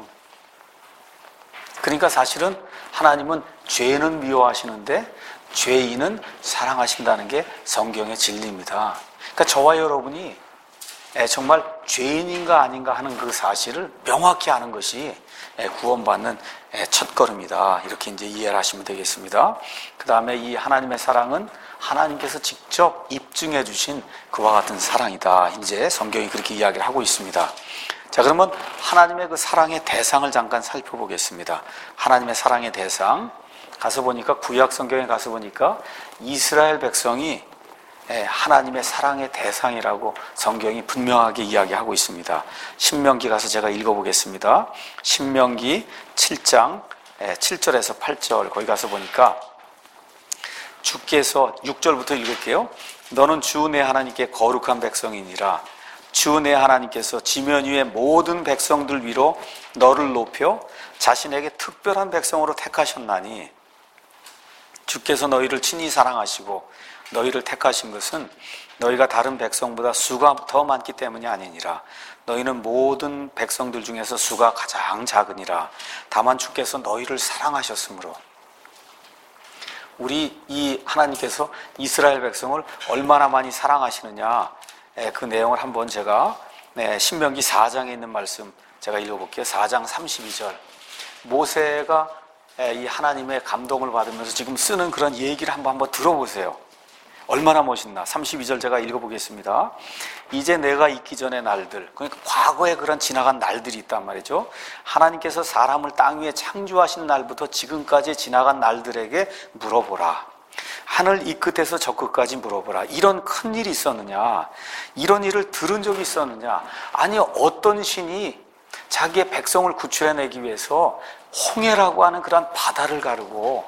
Speaker 1: 그러니까 사실은 하나님은 죄는 미워하시는데 죄인은 사랑하신다는 게 성경의 진리입니다. 그러니까 저와 여러분이 정말 죄인인가 아닌가 하는 그 사실을 명확히 아는 것이 구원받는 첫걸음이다. 이렇게 이제 이해를 하시면 되겠습니다. 그 다음에 이 하나님의 사랑은 하나님께서 직접 입증해 주신 그와 같은 사랑이다. 이제 성경이 그렇게 이야기를 하고 있습니다. 자, 그러면 하나님의 그 사랑의 대상을 잠깐 살펴보겠습니다. 하나님의 사랑의 대상. 가서 보니까 구약 성경에 가서 보니까 이스라엘 백성이 하나님의 사랑의 대상이라고 성경이 분명하게 이야기하고 있습니다. 신명기 가서 제가 읽어보겠습니다. 신명기 칠 장 칠 절에서 팔 절 거기 가서 보니까 주께서 육 절부터 읽을게요. 너는 주 내 하나님께 거룩한 백성이니라. 주 내 하나님께서 지면 위의 모든 백성들 위로 너를 높여 자신에게 특별한 백성으로 택하셨나니 주께서 너희를 친히 사랑하시고 너희를 택하신 것은 너희가 다른 백성보다 수가 더 많기 때문이 아니니라. 너희는 모든 백성들 중에서 수가 가장 작으니라. 다만 주께서 너희를 사랑하셨으므로. 우리 이 하나님께서 이스라엘 백성을 얼마나 많이 사랑하시느냐, 그 내용을 한번 제가 신명기 사 장에 있는 말씀 제가 읽어볼게요. 사 장 삼십이 절. 모세가 이 하나님의 감동을 받으면서 지금 쓰는 그런 얘기를 한번 한번 들어보세요. 얼마나 멋있나. 삼십이 절 제가 읽어보겠습니다. 이제 내가 있기 전의 날들, 그러니까 과거에 그런 지나간 날들이 있단 말이죠. 하나님께서 사람을 땅 위에 창조하신 날부터 지금까지 지나간 날들에게 물어보라. 하늘 이 끝에서 저 끝까지 물어보라. 이런 큰 일이 있었느냐? 이런 일을 들은 적이 있었느냐? 아니, 어떤 신이 자기의 백성을 구출해내기 위해서 홍해라고 하는 그런 바다를 가르고,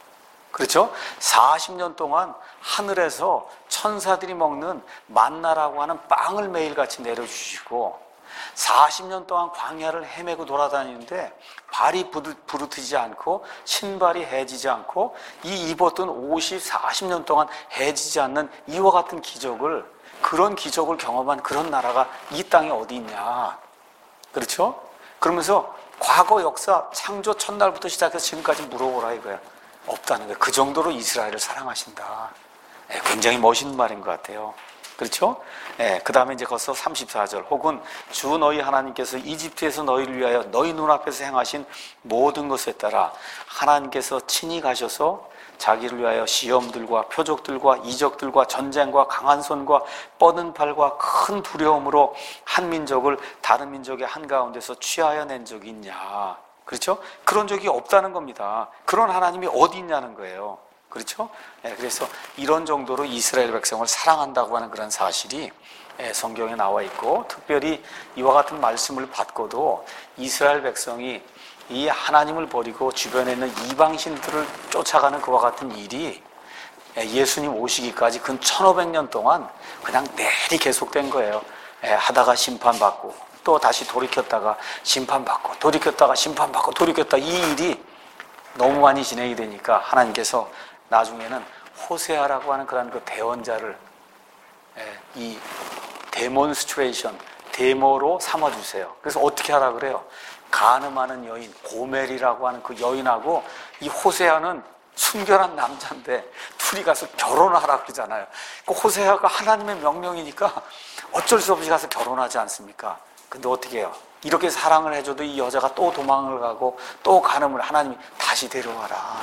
Speaker 1: 그렇죠? 사십 년 동안 하늘에서 천사들이 먹는 만나라고 하는 빵을 매일같이 내려주시고 사십 년 동안 광야를 헤매고 돌아다니는데 발이 부르트지 않고 신발이 해지지 않고 이 입었던 옷이 사십 년 동안 해지지 않는 이와 같은 기적을, 그런 기적을 경험한 그런 나라가 이 땅에 어디 있냐. 그렇죠? 그러면서 과거 역사 창조 첫날부터 시작해서 지금까지 물어보라 이거야. 없다는 거예요. 그 정도로 이스라엘을 사랑하신다. 네, 굉장히 멋있는 말인 것 같아요. 그렇죠? 네, 그 다음에 이제 거기서 삼십사 절. 혹은 주 너희 하나님께서 이집트에서 너희를 위하여 너희 눈앞에서 행하신 모든 것에 따라 하나님께서 친히 가셔서 자기를 위하여 시험들과 표적들과 이적들과 전쟁과 강한 손과 뻗은 팔과 큰 두려움으로 한 민족을 다른 민족의 한가운데서 취하여 낸 적이 있냐. 그렇죠? 그런 적이 없다는 겁니다. 그런 하나님이 어디 있냐는 거예요. 그렇죠? 네, 그래서 이런 정도로 이스라엘 백성을 사랑한다고 하는 그런 사실이 성경에 나와 있고, 특별히 이와 같은 말씀을 받고도 이스라엘 백성이 이 하나님을 버리고 주변에 있는 이방신들을 쫓아가는 그와 같은 일이 예수님 오시기까지 근 천오백 년 동안 그냥 내리 계속된 거예요. 하다가 심판받고 또 다시 돌이켰다가 심판받고 돌이켰다가 심판받고 돌이켰다, 이 일이 너무 많이 진행이 되니까 하나님께서 나중에는 호세아라고 하는 그런 그 대언자를 이 데몬스트레이션, 데모로 삼아주세요. 그래서 어떻게 하라 그래요? 간음하는 여인, 고멜이라고 하는 그 여인하고 이 호세아는 순결한 남자인데 둘이 가서 결혼하라 그러잖아요. 그 호세아가 하나님의 명령이니까 어쩔 수 없이 가서 결혼하지 않습니까? 근데 어떻게 해요? 이렇게 사랑을 해줘도 이 여자가 또 도망을 가고 또 간음을, 하나님이 다시 데려와라.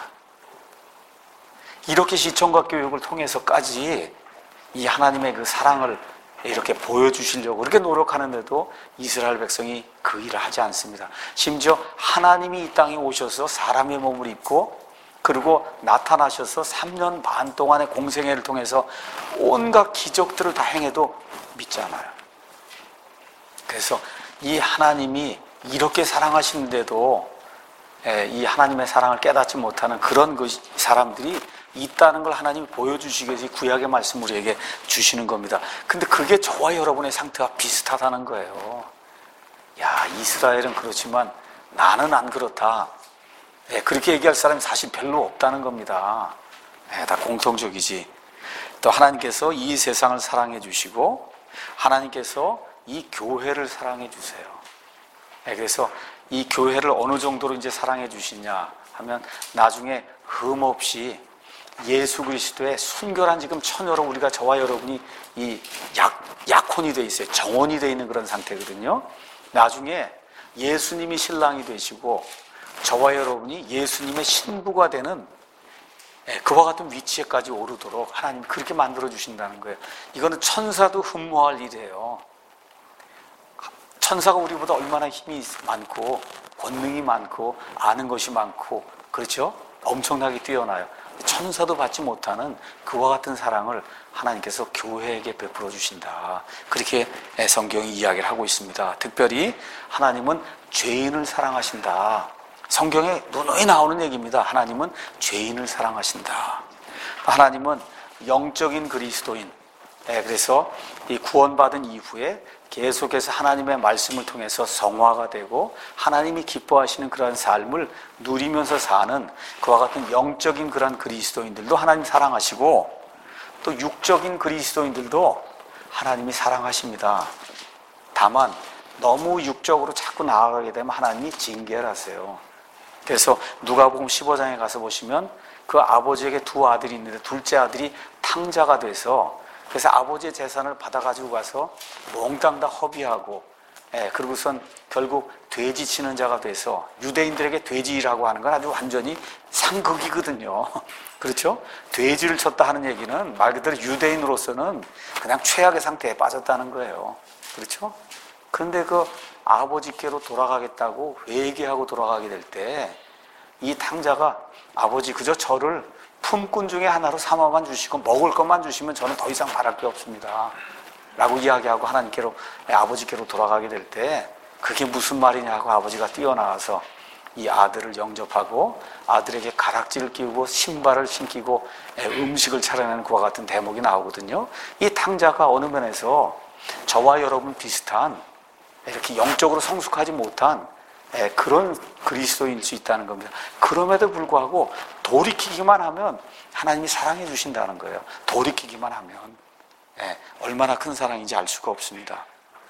Speaker 1: 이렇게 시청과 교육을 통해서까지 이 하나님의 그 사랑을 이렇게 보여주시려고 그렇게 노력하는데도 이스라엘 백성이 그 일을 하지 않습니다. 심지어 하나님이 이 땅에 오셔서 사람의 몸을 입고 그리고 나타나셔서 삼 년 반 동안의 공생애를 통해서 온갖 기적들을 다 행해도 믿지 않아요. 그래서 이 하나님이 이렇게 사랑하시는데도 이 하나님의 사랑을 깨닫지 못하는 그런 그 사람들이 있다는 걸 하나님이 보여주시기 위해서 구약의 말씀 우리에게 주시는 겁니다. 근데 그게 저와 여러분의 상태와 비슷하다는 거예요. 야, 이스라엘은 그렇지만 나는 안 그렇다. 예, 그렇게 얘기할 사람이 사실 별로 없다는 겁니다. 예, 다 공통적이지. 또 하나님께서 이 세상을 사랑해 주시고 하나님께서 이 교회를 사랑해 주세요. 예, 그래서 이 교회를 어느 정도로 이제 사랑해 주시냐 하면 나중에 흠없이 예수 그리스도의 순결한 지금 처녀로 우리가 저와 여러분이 이 약, 약혼이 돼 있어요. 정혼이 돼 있는 그런 상태거든요. 나중에 예수님이 신랑이 되시고 저와 여러분이 예수님의 신부가 되는 그와 같은 위치에까지 오르도록 하나님 그렇게 만들어 주신다는 거예요. 이거는 천사도 흠모할 일이에요. 천사가 우리보다 얼마나 힘이 많고 권능이 많고 아는 것이 많고 그렇죠? 엄청나게 뛰어나요. 천사도 받지 못하는 그와 같은 사랑을 하나님께서 교회에게 베풀어 주신다. 그렇게 성경이 이야기를 하고 있습니다. 특별히 하나님은 죄인을 사랑하신다. 성경에 누누이 나오는 얘기입니다. 하나님은 죄인을 사랑하신다. 하나님은 영적인 그리스도인. 그래서 이 구원받은 이후에 계속해서 하나님의 말씀을 통해서 성화가 되고 하나님이 기뻐하시는 그러한 삶을 누리면서 사는 그와 같은 영적인 그러한 그리스도인들도 하나님 사랑하시고 또 육적인 그리스도인들도 하나님이 사랑하십니다. 다만 너무 육적으로 자꾸 나아가게 되면 하나님이 징계를 하세요. 그래서 누가복음 십오 장에 가서 보시면 그 아버지에게 두 아들이 있는데 둘째 아들이 탕자가 돼서 그래서 아버지의 재산을 받아가지고 가서 몽땅 다 허비하고 예, 그리고선 결국 돼지 치는 자가 돼서 유대인들에게 돼지라고 하는 건 아주 완전히 상극이거든요. 그렇죠? 돼지를 쳤다 하는 얘기는 말 그대로 유대인으로서는 그냥 최악의 상태에 빠졌다는 거예요. 그렇죠? 그런데 그 아버지께로 돌아가겠다고 회개하고 돌아가게 될 때 이 탕자가 아버지 그저 저를 품꾼 중에 하나로 삼아만 주시고 먹을 것만 주시면 저는 더 이상 바랄 게 없습니다 라고 이야기하고 하나님께로 아버지께로 돌아가게 될 때 그게 무슨 말이냐고 아버지가 뛰어나와서 이 아들을 영접하고 아들에게 가락지를 끼우고 신발을 신기고 음식을 차려내는 그와 같은 대목이 나오거든요. 이 탕자가 어느 면에서 저와 여러분 비슷한 이렇게 영적으로 성숙하지 못한 그런 그리스도인 수 있다는 겁니다. 그럼에도 불구하고 돌이키기만 하면 하나님이 사랑해 주신다는 거예요. 돌이키기만 하면 얼마나 큰 사랑인지 알 수가 없습니다.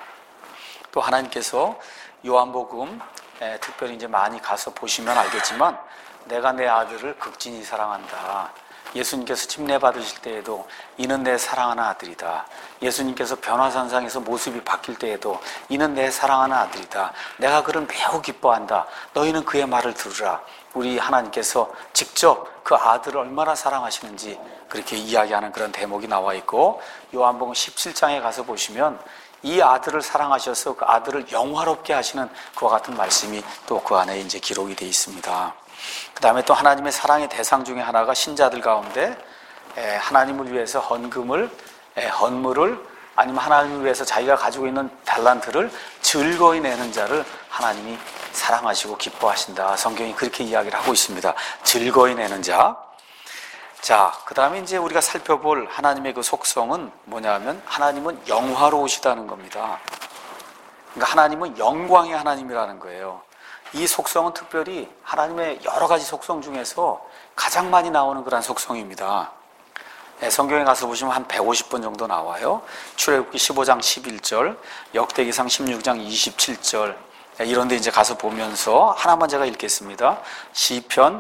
Speaker 1: 또 하나님께서 요한복음 특별히 이제 많이 가서 보시면 알겠지만 내가 내 아들을 극진히 사랑한다. 예수님께서 침례 받으실 때에도 이는 내 사랑하는 아들이다. 예수님께서 변화산상에서 모습이 바뀔 때에도 이는 내 사랑하는 아들이다. 내가 그를 매우 기뻐한다. 너희는 그의 말을 들으라. 우리 하나님께서 직접 그 아들을 얼마나 사랑하시는지 그렇게 이야기하는 그런 대목이 나와 있고 요한복음 십칠 장에 가서 보시면 이 아들을 사랑하셔서 그 아들을 영화롭게 하시는 그와 같은 말씀이 또 그 안에 이제 기록이 되어 있습니다. 그 다음에 또 하나님의 사랑의 대상 중에 하나가 신자들 가운데 하나님을 위해서 헌금을, 헌물을 아니면 하나님을 위해서 자기가 가지고 있는 달란트를 즐거이 내는 자를 하나님이 사랑하시고 기뻐하신다. 성경이 그렇게 이야기를 하고 있습니다. 즐거이 내는 자. 자, 그 다음에 이제 우리가 살펴볼 하나님의 그 속성은 뭐냐면 하나님은 영화로우시다는 겁니다. 그러니까 하나님은 영광의 하나님이라는 거예요. 이 속성은 특별히 하나님의 여러 가지 속성 중에서 가장 많이 나오는 그런 속성입니다. 예, 성경에 가서 보시면 한 백오십 번 정도 나와요. 출애굽기 십오 장 십일 절, 역대기상 십육 장 이십칠 절, 예, 이런 데 이제 가서 보면서 하나만 제가 읽겠습니다. 시편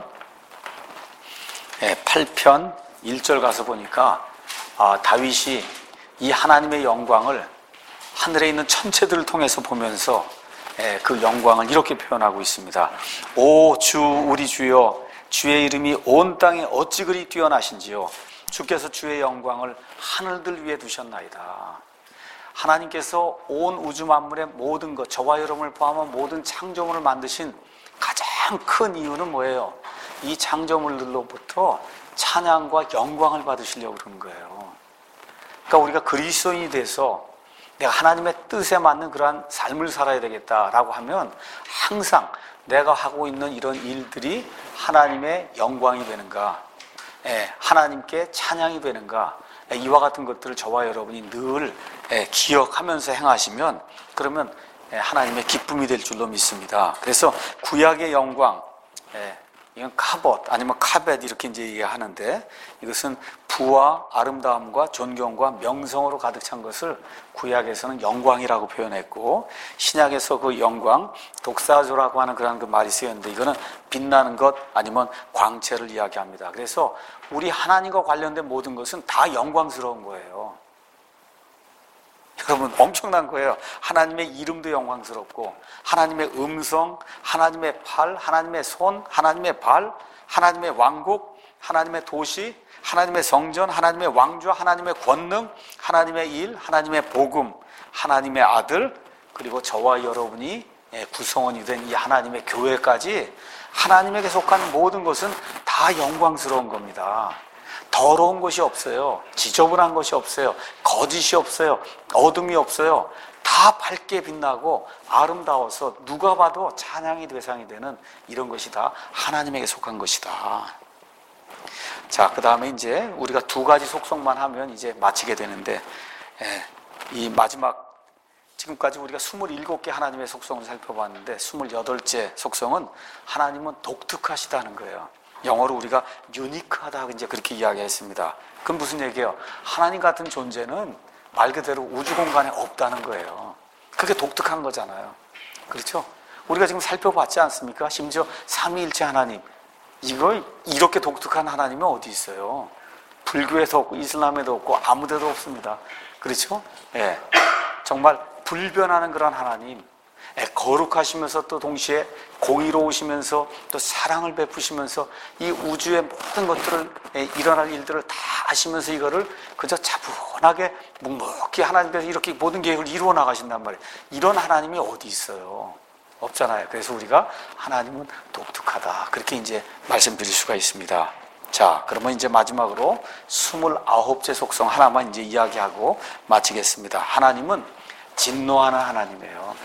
Speaker 1: 예, 팔 편 일 절 가서 보니까 아, 다윗이 이 하나님의 영광을 하늘에 있는 천체들을 통해서 보면서 예, 그 영광을 이렇게 표현하고 있습니다. 오 주 우리 주여, 주의 이름이 온 땅에 어찌 그리 뛰어나신지요. 주께서 주의 영광을 하늘들 위에 두셨나이다. 하나님께서 온 우주 만물의 모든 것, 저와 여러분을 포함한 모든 창조물을 만드신 가장 큰 이유는 뭐예요? 이 창조물들로부터 찬양과 영광을 받으시려고 그러는 거예요. 그러니까 우리가 그리스도인이 돼서 내가 하나님의 뜻에 맞는 그러한 삶을 살아야 되겠다라고 하면 항상 내가 하고 있는 이런 일들이 하나님의 영광이 되는가, 예, 하나님께 찬양이 되는가, 예, 이와 같은 것들을 저와 여러분이 늘 예, 기억하면서 행하시면 그러면 예, 하나님의 기쁨이 될 줄로 믿습니다. 그래서 구약의 영광, 예, 이건 카봇 아니면 카벳 이렇게 이제 얘기하는데, 이것은 부와 아름다움과 존경과 명성으로 가득 찬 것을 구약에서는 영광이라고 표현했고, 신약에서 그 영광 독사조라고 하는 그런 그 말이 쓰였는데, 이거는 빛나는 것 아니면 광채를 이야기합니다. 그래서 우리 하나님과 관련된 모든 것은 다 영광스러운 거예요. 여러분 엄청난 거예요. 하나님의 이름도 영광스럽고, 하나님의 음성, 하나님의 팔, 하나님의 손, 하나님의 발, 하나님의 왕국, 하나님의 도시, 하나님의 성전, 하나님의 왕좌, 하나님의 권능, 하나님의 일, 하나님의 복음, 하나님의 아들, 그리고 저와 여러분이 구성원이 된 이 하나님의 교회까지 하나님에게 속한 모든 것은 다 영광스러운 겁니다. 더러운 것이 없어요. 지저분한 것이 없어요. 거짓이 없어요. 어둠이 없어요. 다 밝게 빛나고 아름다워서 누가 봐도 찬양의 대상이 되는 이런 것이 다 하나님에게 속한 것이다. 자, 그 다음에 이제 우리가 두 가지 속성만 하면 이제 마치게 되는데, 예, 이 마지막 지금까지 우리가 스물일곱 개 하나님의 속성을 살펴봤는데, 스물여덟째 속성은 하나님은 독특하시다는 거예요. 영어로 우리가 유니크하다 이제 그렇게 이야기했습니다. 그건 무슨 얘기예요? 하나님 같은 존재는 말 그대로 우주 공간에 없다는 거예요. 그게 독특한 거잖아요. 그렇죠? 우리가 지금 살펴봤지 않습니까? 심지어 삼위일체 하나님, 이거 이렇게 독특한 하나님이 어디 있어요? 불교에도 없고 이슬람에도 없고 아무 데도 없습니다. 그렇죠? 예, 정말 불변하는 그런 하나님, 예, 거룩하시면서 또 동시에 공의로우시면서 또 사랑을 베푸시면서 이 우주의 모든 것들을, 예, 일어날 일들을 다 아시면서 이거를 그저 차분하게 묵묵히 하나님께서 이렇게 모든 계획을 이루어 나가신단 말이에요. 이런 하나님이 어디 있어요? 없잖아요. 그래서 우리가 하나님은 독특하다, 그렇게 이제 말씀드릴 수가 있습니다. 자, 그러면 이제 마지막으로 스물아홉째 속성 하나만 이제 이야기하고 마치겠습니다. 하나님은 진노하는 하나님이에요.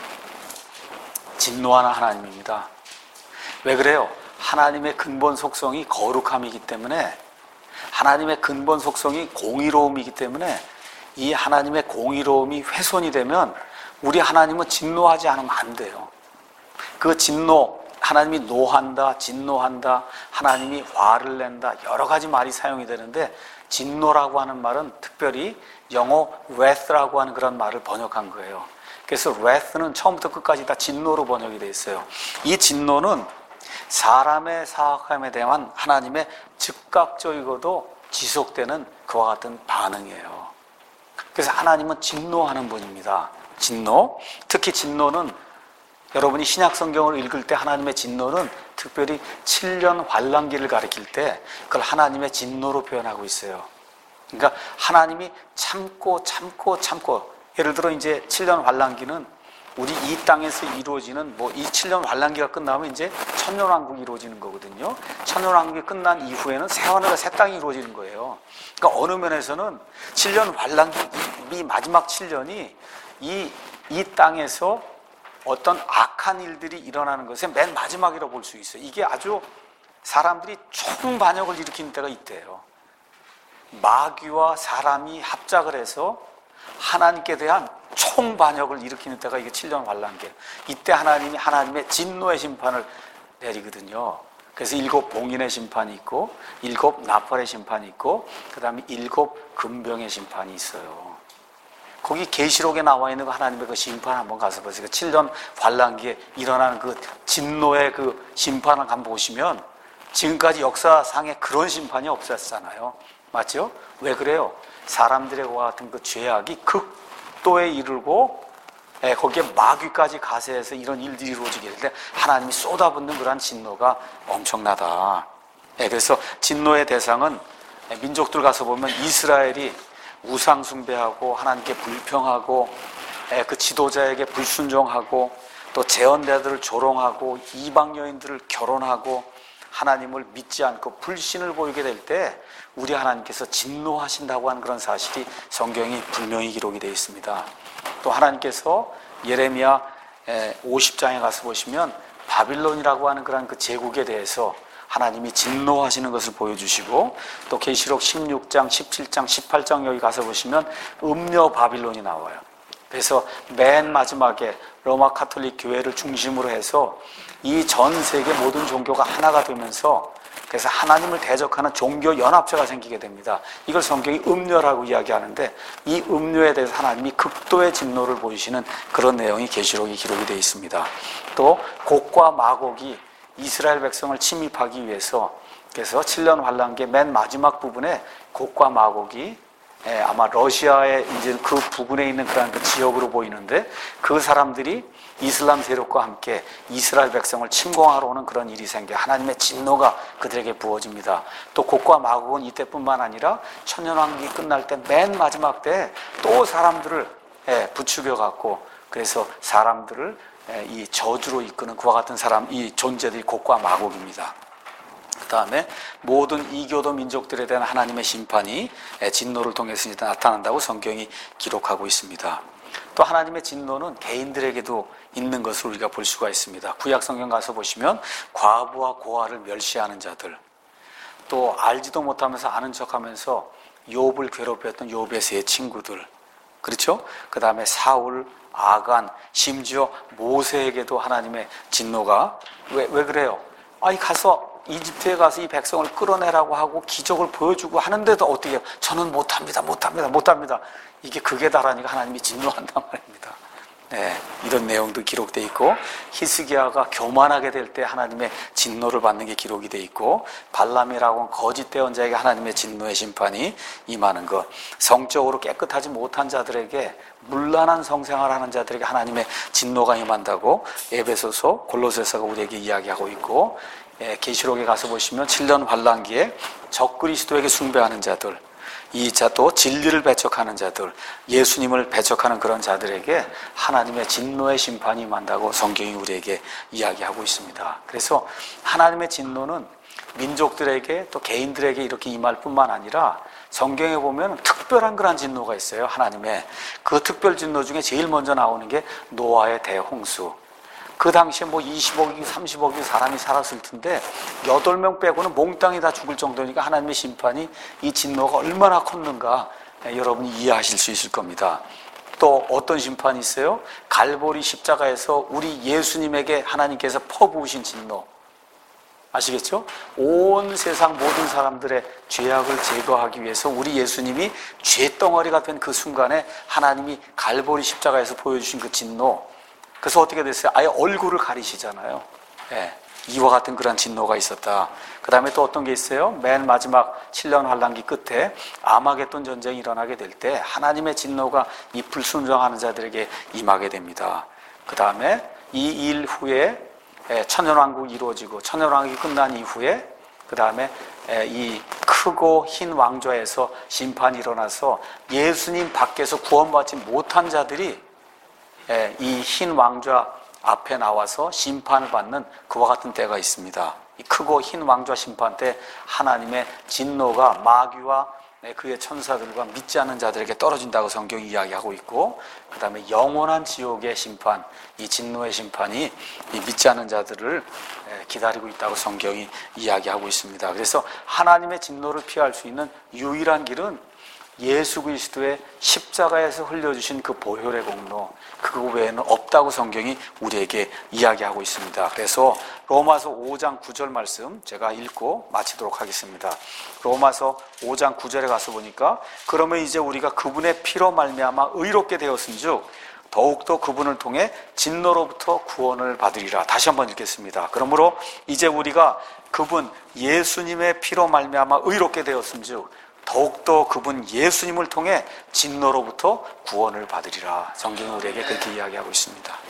Speaker 1: 진노하는 하나님입니다. 왜 그래요? 하나님의 근본 속성이 거룩함이기 때문에, 하나님의 근본 속성이 공의로움이기 때문에, 이 하나님의 공의로움이 훼손이 되면 우리 하나님은 진노하지 않으면 안 돼요. 그 진노, 하나님이 노한다, 진노한다, 하나님이 화를 낸다, 여러 가지 말이 사용이 되는데, 진노라고 하는 말은 특별히 영어 wrath라고 하는 그런 말을 번역한 거예요. 그래서 wrath는 처음부터 끝까지 다 진노로 번역이 되어 있어요. 이 진노는 사람의 사악함에 대한 하나님의 즉각적이고도 지속되는 그와 같은 반응이에요. 그래서 하나님은 진노하는 분입니다. 진노, 특히 진노는 여러분이 신약 성경을 읽을 때 하나님의 진노는 특별히 칠 년 환란기를 가리킬 때 그걸 하나님의 진노로 표현하고 있어요. 그러니까 하나님이 참고 참고 참고, 예를 들어 이제 칠 년 환란기는 우리 이 땅에서 이루어지는, 뭐 이 칠 년 환란기가 끝나면 이제 천년왕국이 이루어지는 거거든요. 천년왕국이 끝난 이후에는 새하늘과 새 땅이 이루어지는 거예요. 그러니까 어느 면에서는 칠 년 환란기, 이 마지막 칠 년이 이, 이 땅에서 어떤 악한 일들이 일어나는 것의 맨 마지막이라고 볼 수 있어요. 이게 아주 사람들이 총반역을 일으키는 때가 있대요. 마귀와 사람이 합작을 해서 하나님께 대한 총반역을 일으키는 때가 이게 칠 년 환란기예요. 이때 하나님이 하나님의 진노의 심판을 내리거든요. 그래서 일곱 봉인의 심판이 있고 일곱 나팔의 심판이 있고 그 다음에 일곱 금병의 심판이 있어요. 거기 계시록에 나와 있는 그 하나님의 그 심판 한번 가서 보세요. 그 칠 년 환란기에 일어나는 그 진노의 그 심판을 한번 보시면 지금까지 역사상에 그런 심판이 없었잖아요. 맞죠? 왜 그래요? 사람들의 와 같은 그 죄악이 극도에 이르고 예, 거기에 마귀까지 가세해서 이런 일들이 이루어지게 될 때 하나님이 쏟아붓는 그러한 진노가 엄청나다. 예, 그래서 진노의 대상은 민족들 가서 보면 이스라엘이 우상 숭배하고 하나님께 불평하고 예, 그 지도자에게 불순종하고 또 재언자들을 조롱하고 이방 여인들을 결혼하고 하나님을 믿지 않고 불신을 보이게 될 때 우리 하나님께서 진노하신다고 하는 그런 사실이 성경이 분명히 기록이 되어 있습니다. 또 하나님께서 예레미야 오십 장에 가서 보시면 바빌론이라고 하는 그런 그 제국에 대해서 하나님이 진노하시는 것을 보여주시고 또 계시록 십육 장, 십칠 장, 십팔 장 여기 가서 보시면 음녀 바빌론이 나와요. 그래서 맨 마지막에 로마 가톨릭 교회를 중심으로 해서 이 전 세계 모든 종교가 하나가 되면서 그래서 하나님을 대적하는 종교 연합체가 생기게 됩니다. 이걸 성경이 음녀라고 이야기하는데 이 음녀에 대해서 하나님이 극도의 진노를 보이시는 그런 내용이 계시록에 기록이 되어 있습니다. 또 곡과 마곡이 이스라엘 백성을 침입하기 위해서 그래서 칠 년 환란기의 맨 마지막 부분에 곡과 마곡이 예, 아마 러시아의 이제 그 부근에 있는 그런 그 지역으로 보이는데 그 사람들이 이슬람 세력과 함께 이스라엘 백성을 침공하러 오는 그런 일이 생겨 하나님의 진노가 그들에게 부어집니다. 또 곡과 마곡은 이때뿐만 아니라 천년왕국이 끝날 때 맨 마지막 때 또 사람들을 예, 부추겨 갖고 그래서 사람들을 예, 이 저주로 이끄는 그와 같은 사람 이 존재들이 곡과 마곡입니다. 그 다음에 모든 이교도 민족들에 대한 하나님의 심판이 진노를 통해서 나타난다고 성경이 기록하고 있습니다. 또 하나님의 진노는 개인들에게도 있는 것을 우리가 볼 수가 있습니다. 구약 성경 가서 보시면 과부와 고아를 멸시하는 자들, 또 알지도 못하면서 아는 척하면서 욥을 괴롭혔던 욥의 세 친구들, 그렇죠? 그 다음에 사울, 아간, 심지어 모세에게도 하나님의 진노가 왜, 왜 그래요? 아니 가서 이집트에 가서 이 백성을 끌어내라고 하고 기적을 보여주고 하는데도 어떻게 해요? 저는 못합니다, 못합니다, 못합니다. 이게 극에 달하니까 하나님이 진노한단 말입니다. 네, 이런 내용도 기록되어 있고 히스기야가 교만하게 될 때 하나님의 진노를 받는 게 기록이 되어 있고 발람이라고 하는 거짓 대언자에게 하나님의 진노의 심판이 임하는 것, 성적으로 깨끗하지 못한 자들에게 문란한 성생활하는 자들에게 하나님의 진노가 임한다고 에베소서, 골로새서가 우리에게 이야기하고 있고 예, 계시록에 가서 보시면 칠 년 환란기에 적그리스도에게 숭배하는 자들, 이 자 또 진리를 배척하는 자들, 예수님을 배척하는 그런 자들에게 하나님의 진노의 심판이 임한다고 성경이 우리에게 이야기하고 있습니다. 그래서 하나님의 진노는 민족들에게 또 개인들에게 이렇게 임할 뿐만 아니라 성경에 보면 특별한 그런 진노가 있어요. 하나님의 그 특별 진노 중에 제일 먼저 나오는 게 노아의 대홍수. 그 당시에 뭐 이십억이 삼십억이 사람이 살았을 텐데 여덟 명 빼고는 몽땅이 다 죽을 정도니까 하나님의 심판이 이 진노가 얼마나 컸는가 여러분이 이해하실 수 있을 겁니다. 또 어떤 심판이 있어요? 갈보리 십자가에서 우리 예수님에게 하나님께서 퍼부으신 진노 아시겠죠? 온 세상 모든 사람들의 죄악을 제거하기 위해서 우리 예수님이 죄덩어리가 된 그 순간에 하나님이 갈보리 십자가에서 보여주신 그 진노, 그래서 어떻게 됐어요? 아예 얼굴을 가리시잖아요. 예, 이와 같은 그런 진노가 있었다. 그 다음에 또 어떤 게 있어요? 맨 마지막 칠 년 환란기 끝에 아마겟돈 전쟁이 일어나게 될 때 하나님의 진노가 이 불순종하는 자들에게 임하게 됩니다. 그 다음에 이 일 후에 천년왕국이 이루어지고 천년왕국이 끝난 이후에 그 다음에 이 크고 흰 왕좌에서 심판이 일어나서 예수님 밖에서 구원받지 못한 자들이 이 흰 왕좌 앞에 나와서 심판을 받는 그와 같은 때가 있습니다. 이 크고 흰 왕좌 심판 때 하나님의 진노가 마귀와 그의 천사들과 믿지 않는 자들에게 떨어진다고 성경이 이야기하고 있고, 그 다음에 영원한 지옥의 심판, 이 진노의 심판이 이 믿지 않는 자들을 기다리고 있다고 성경이 이야기하고 있습니다. 그래서 하나님의 진노를 피할 수 있는 유일한 길은 예수 그리스도의 십자가에서 흘려주신 그 보혈의 공로, 그거 외에는 없다고 성경이 우리에게 이야기하고 있습니다. 그래서 로마서 오 장 구 절 말씀 제가 읽고 마치도록 하겠습니다. 로마서 오 장 구 절에 가서 보니까 그러면 이제 우리가 그분의 피로 말미암아 의롭게 되었은즉 더욱더 그분을 통해 진노로부터 구원을 받으리라. 다시 한번 읽겠습니다. 그러므로 이제 우리가 그분 예수님의 피로 말미암아 의롭게 되었은즉 더욱더 그분 예수님을 통해 진노로부터 구원을 받으리라. 성경이 우리에게 그렇게 이야기하고 있습니다.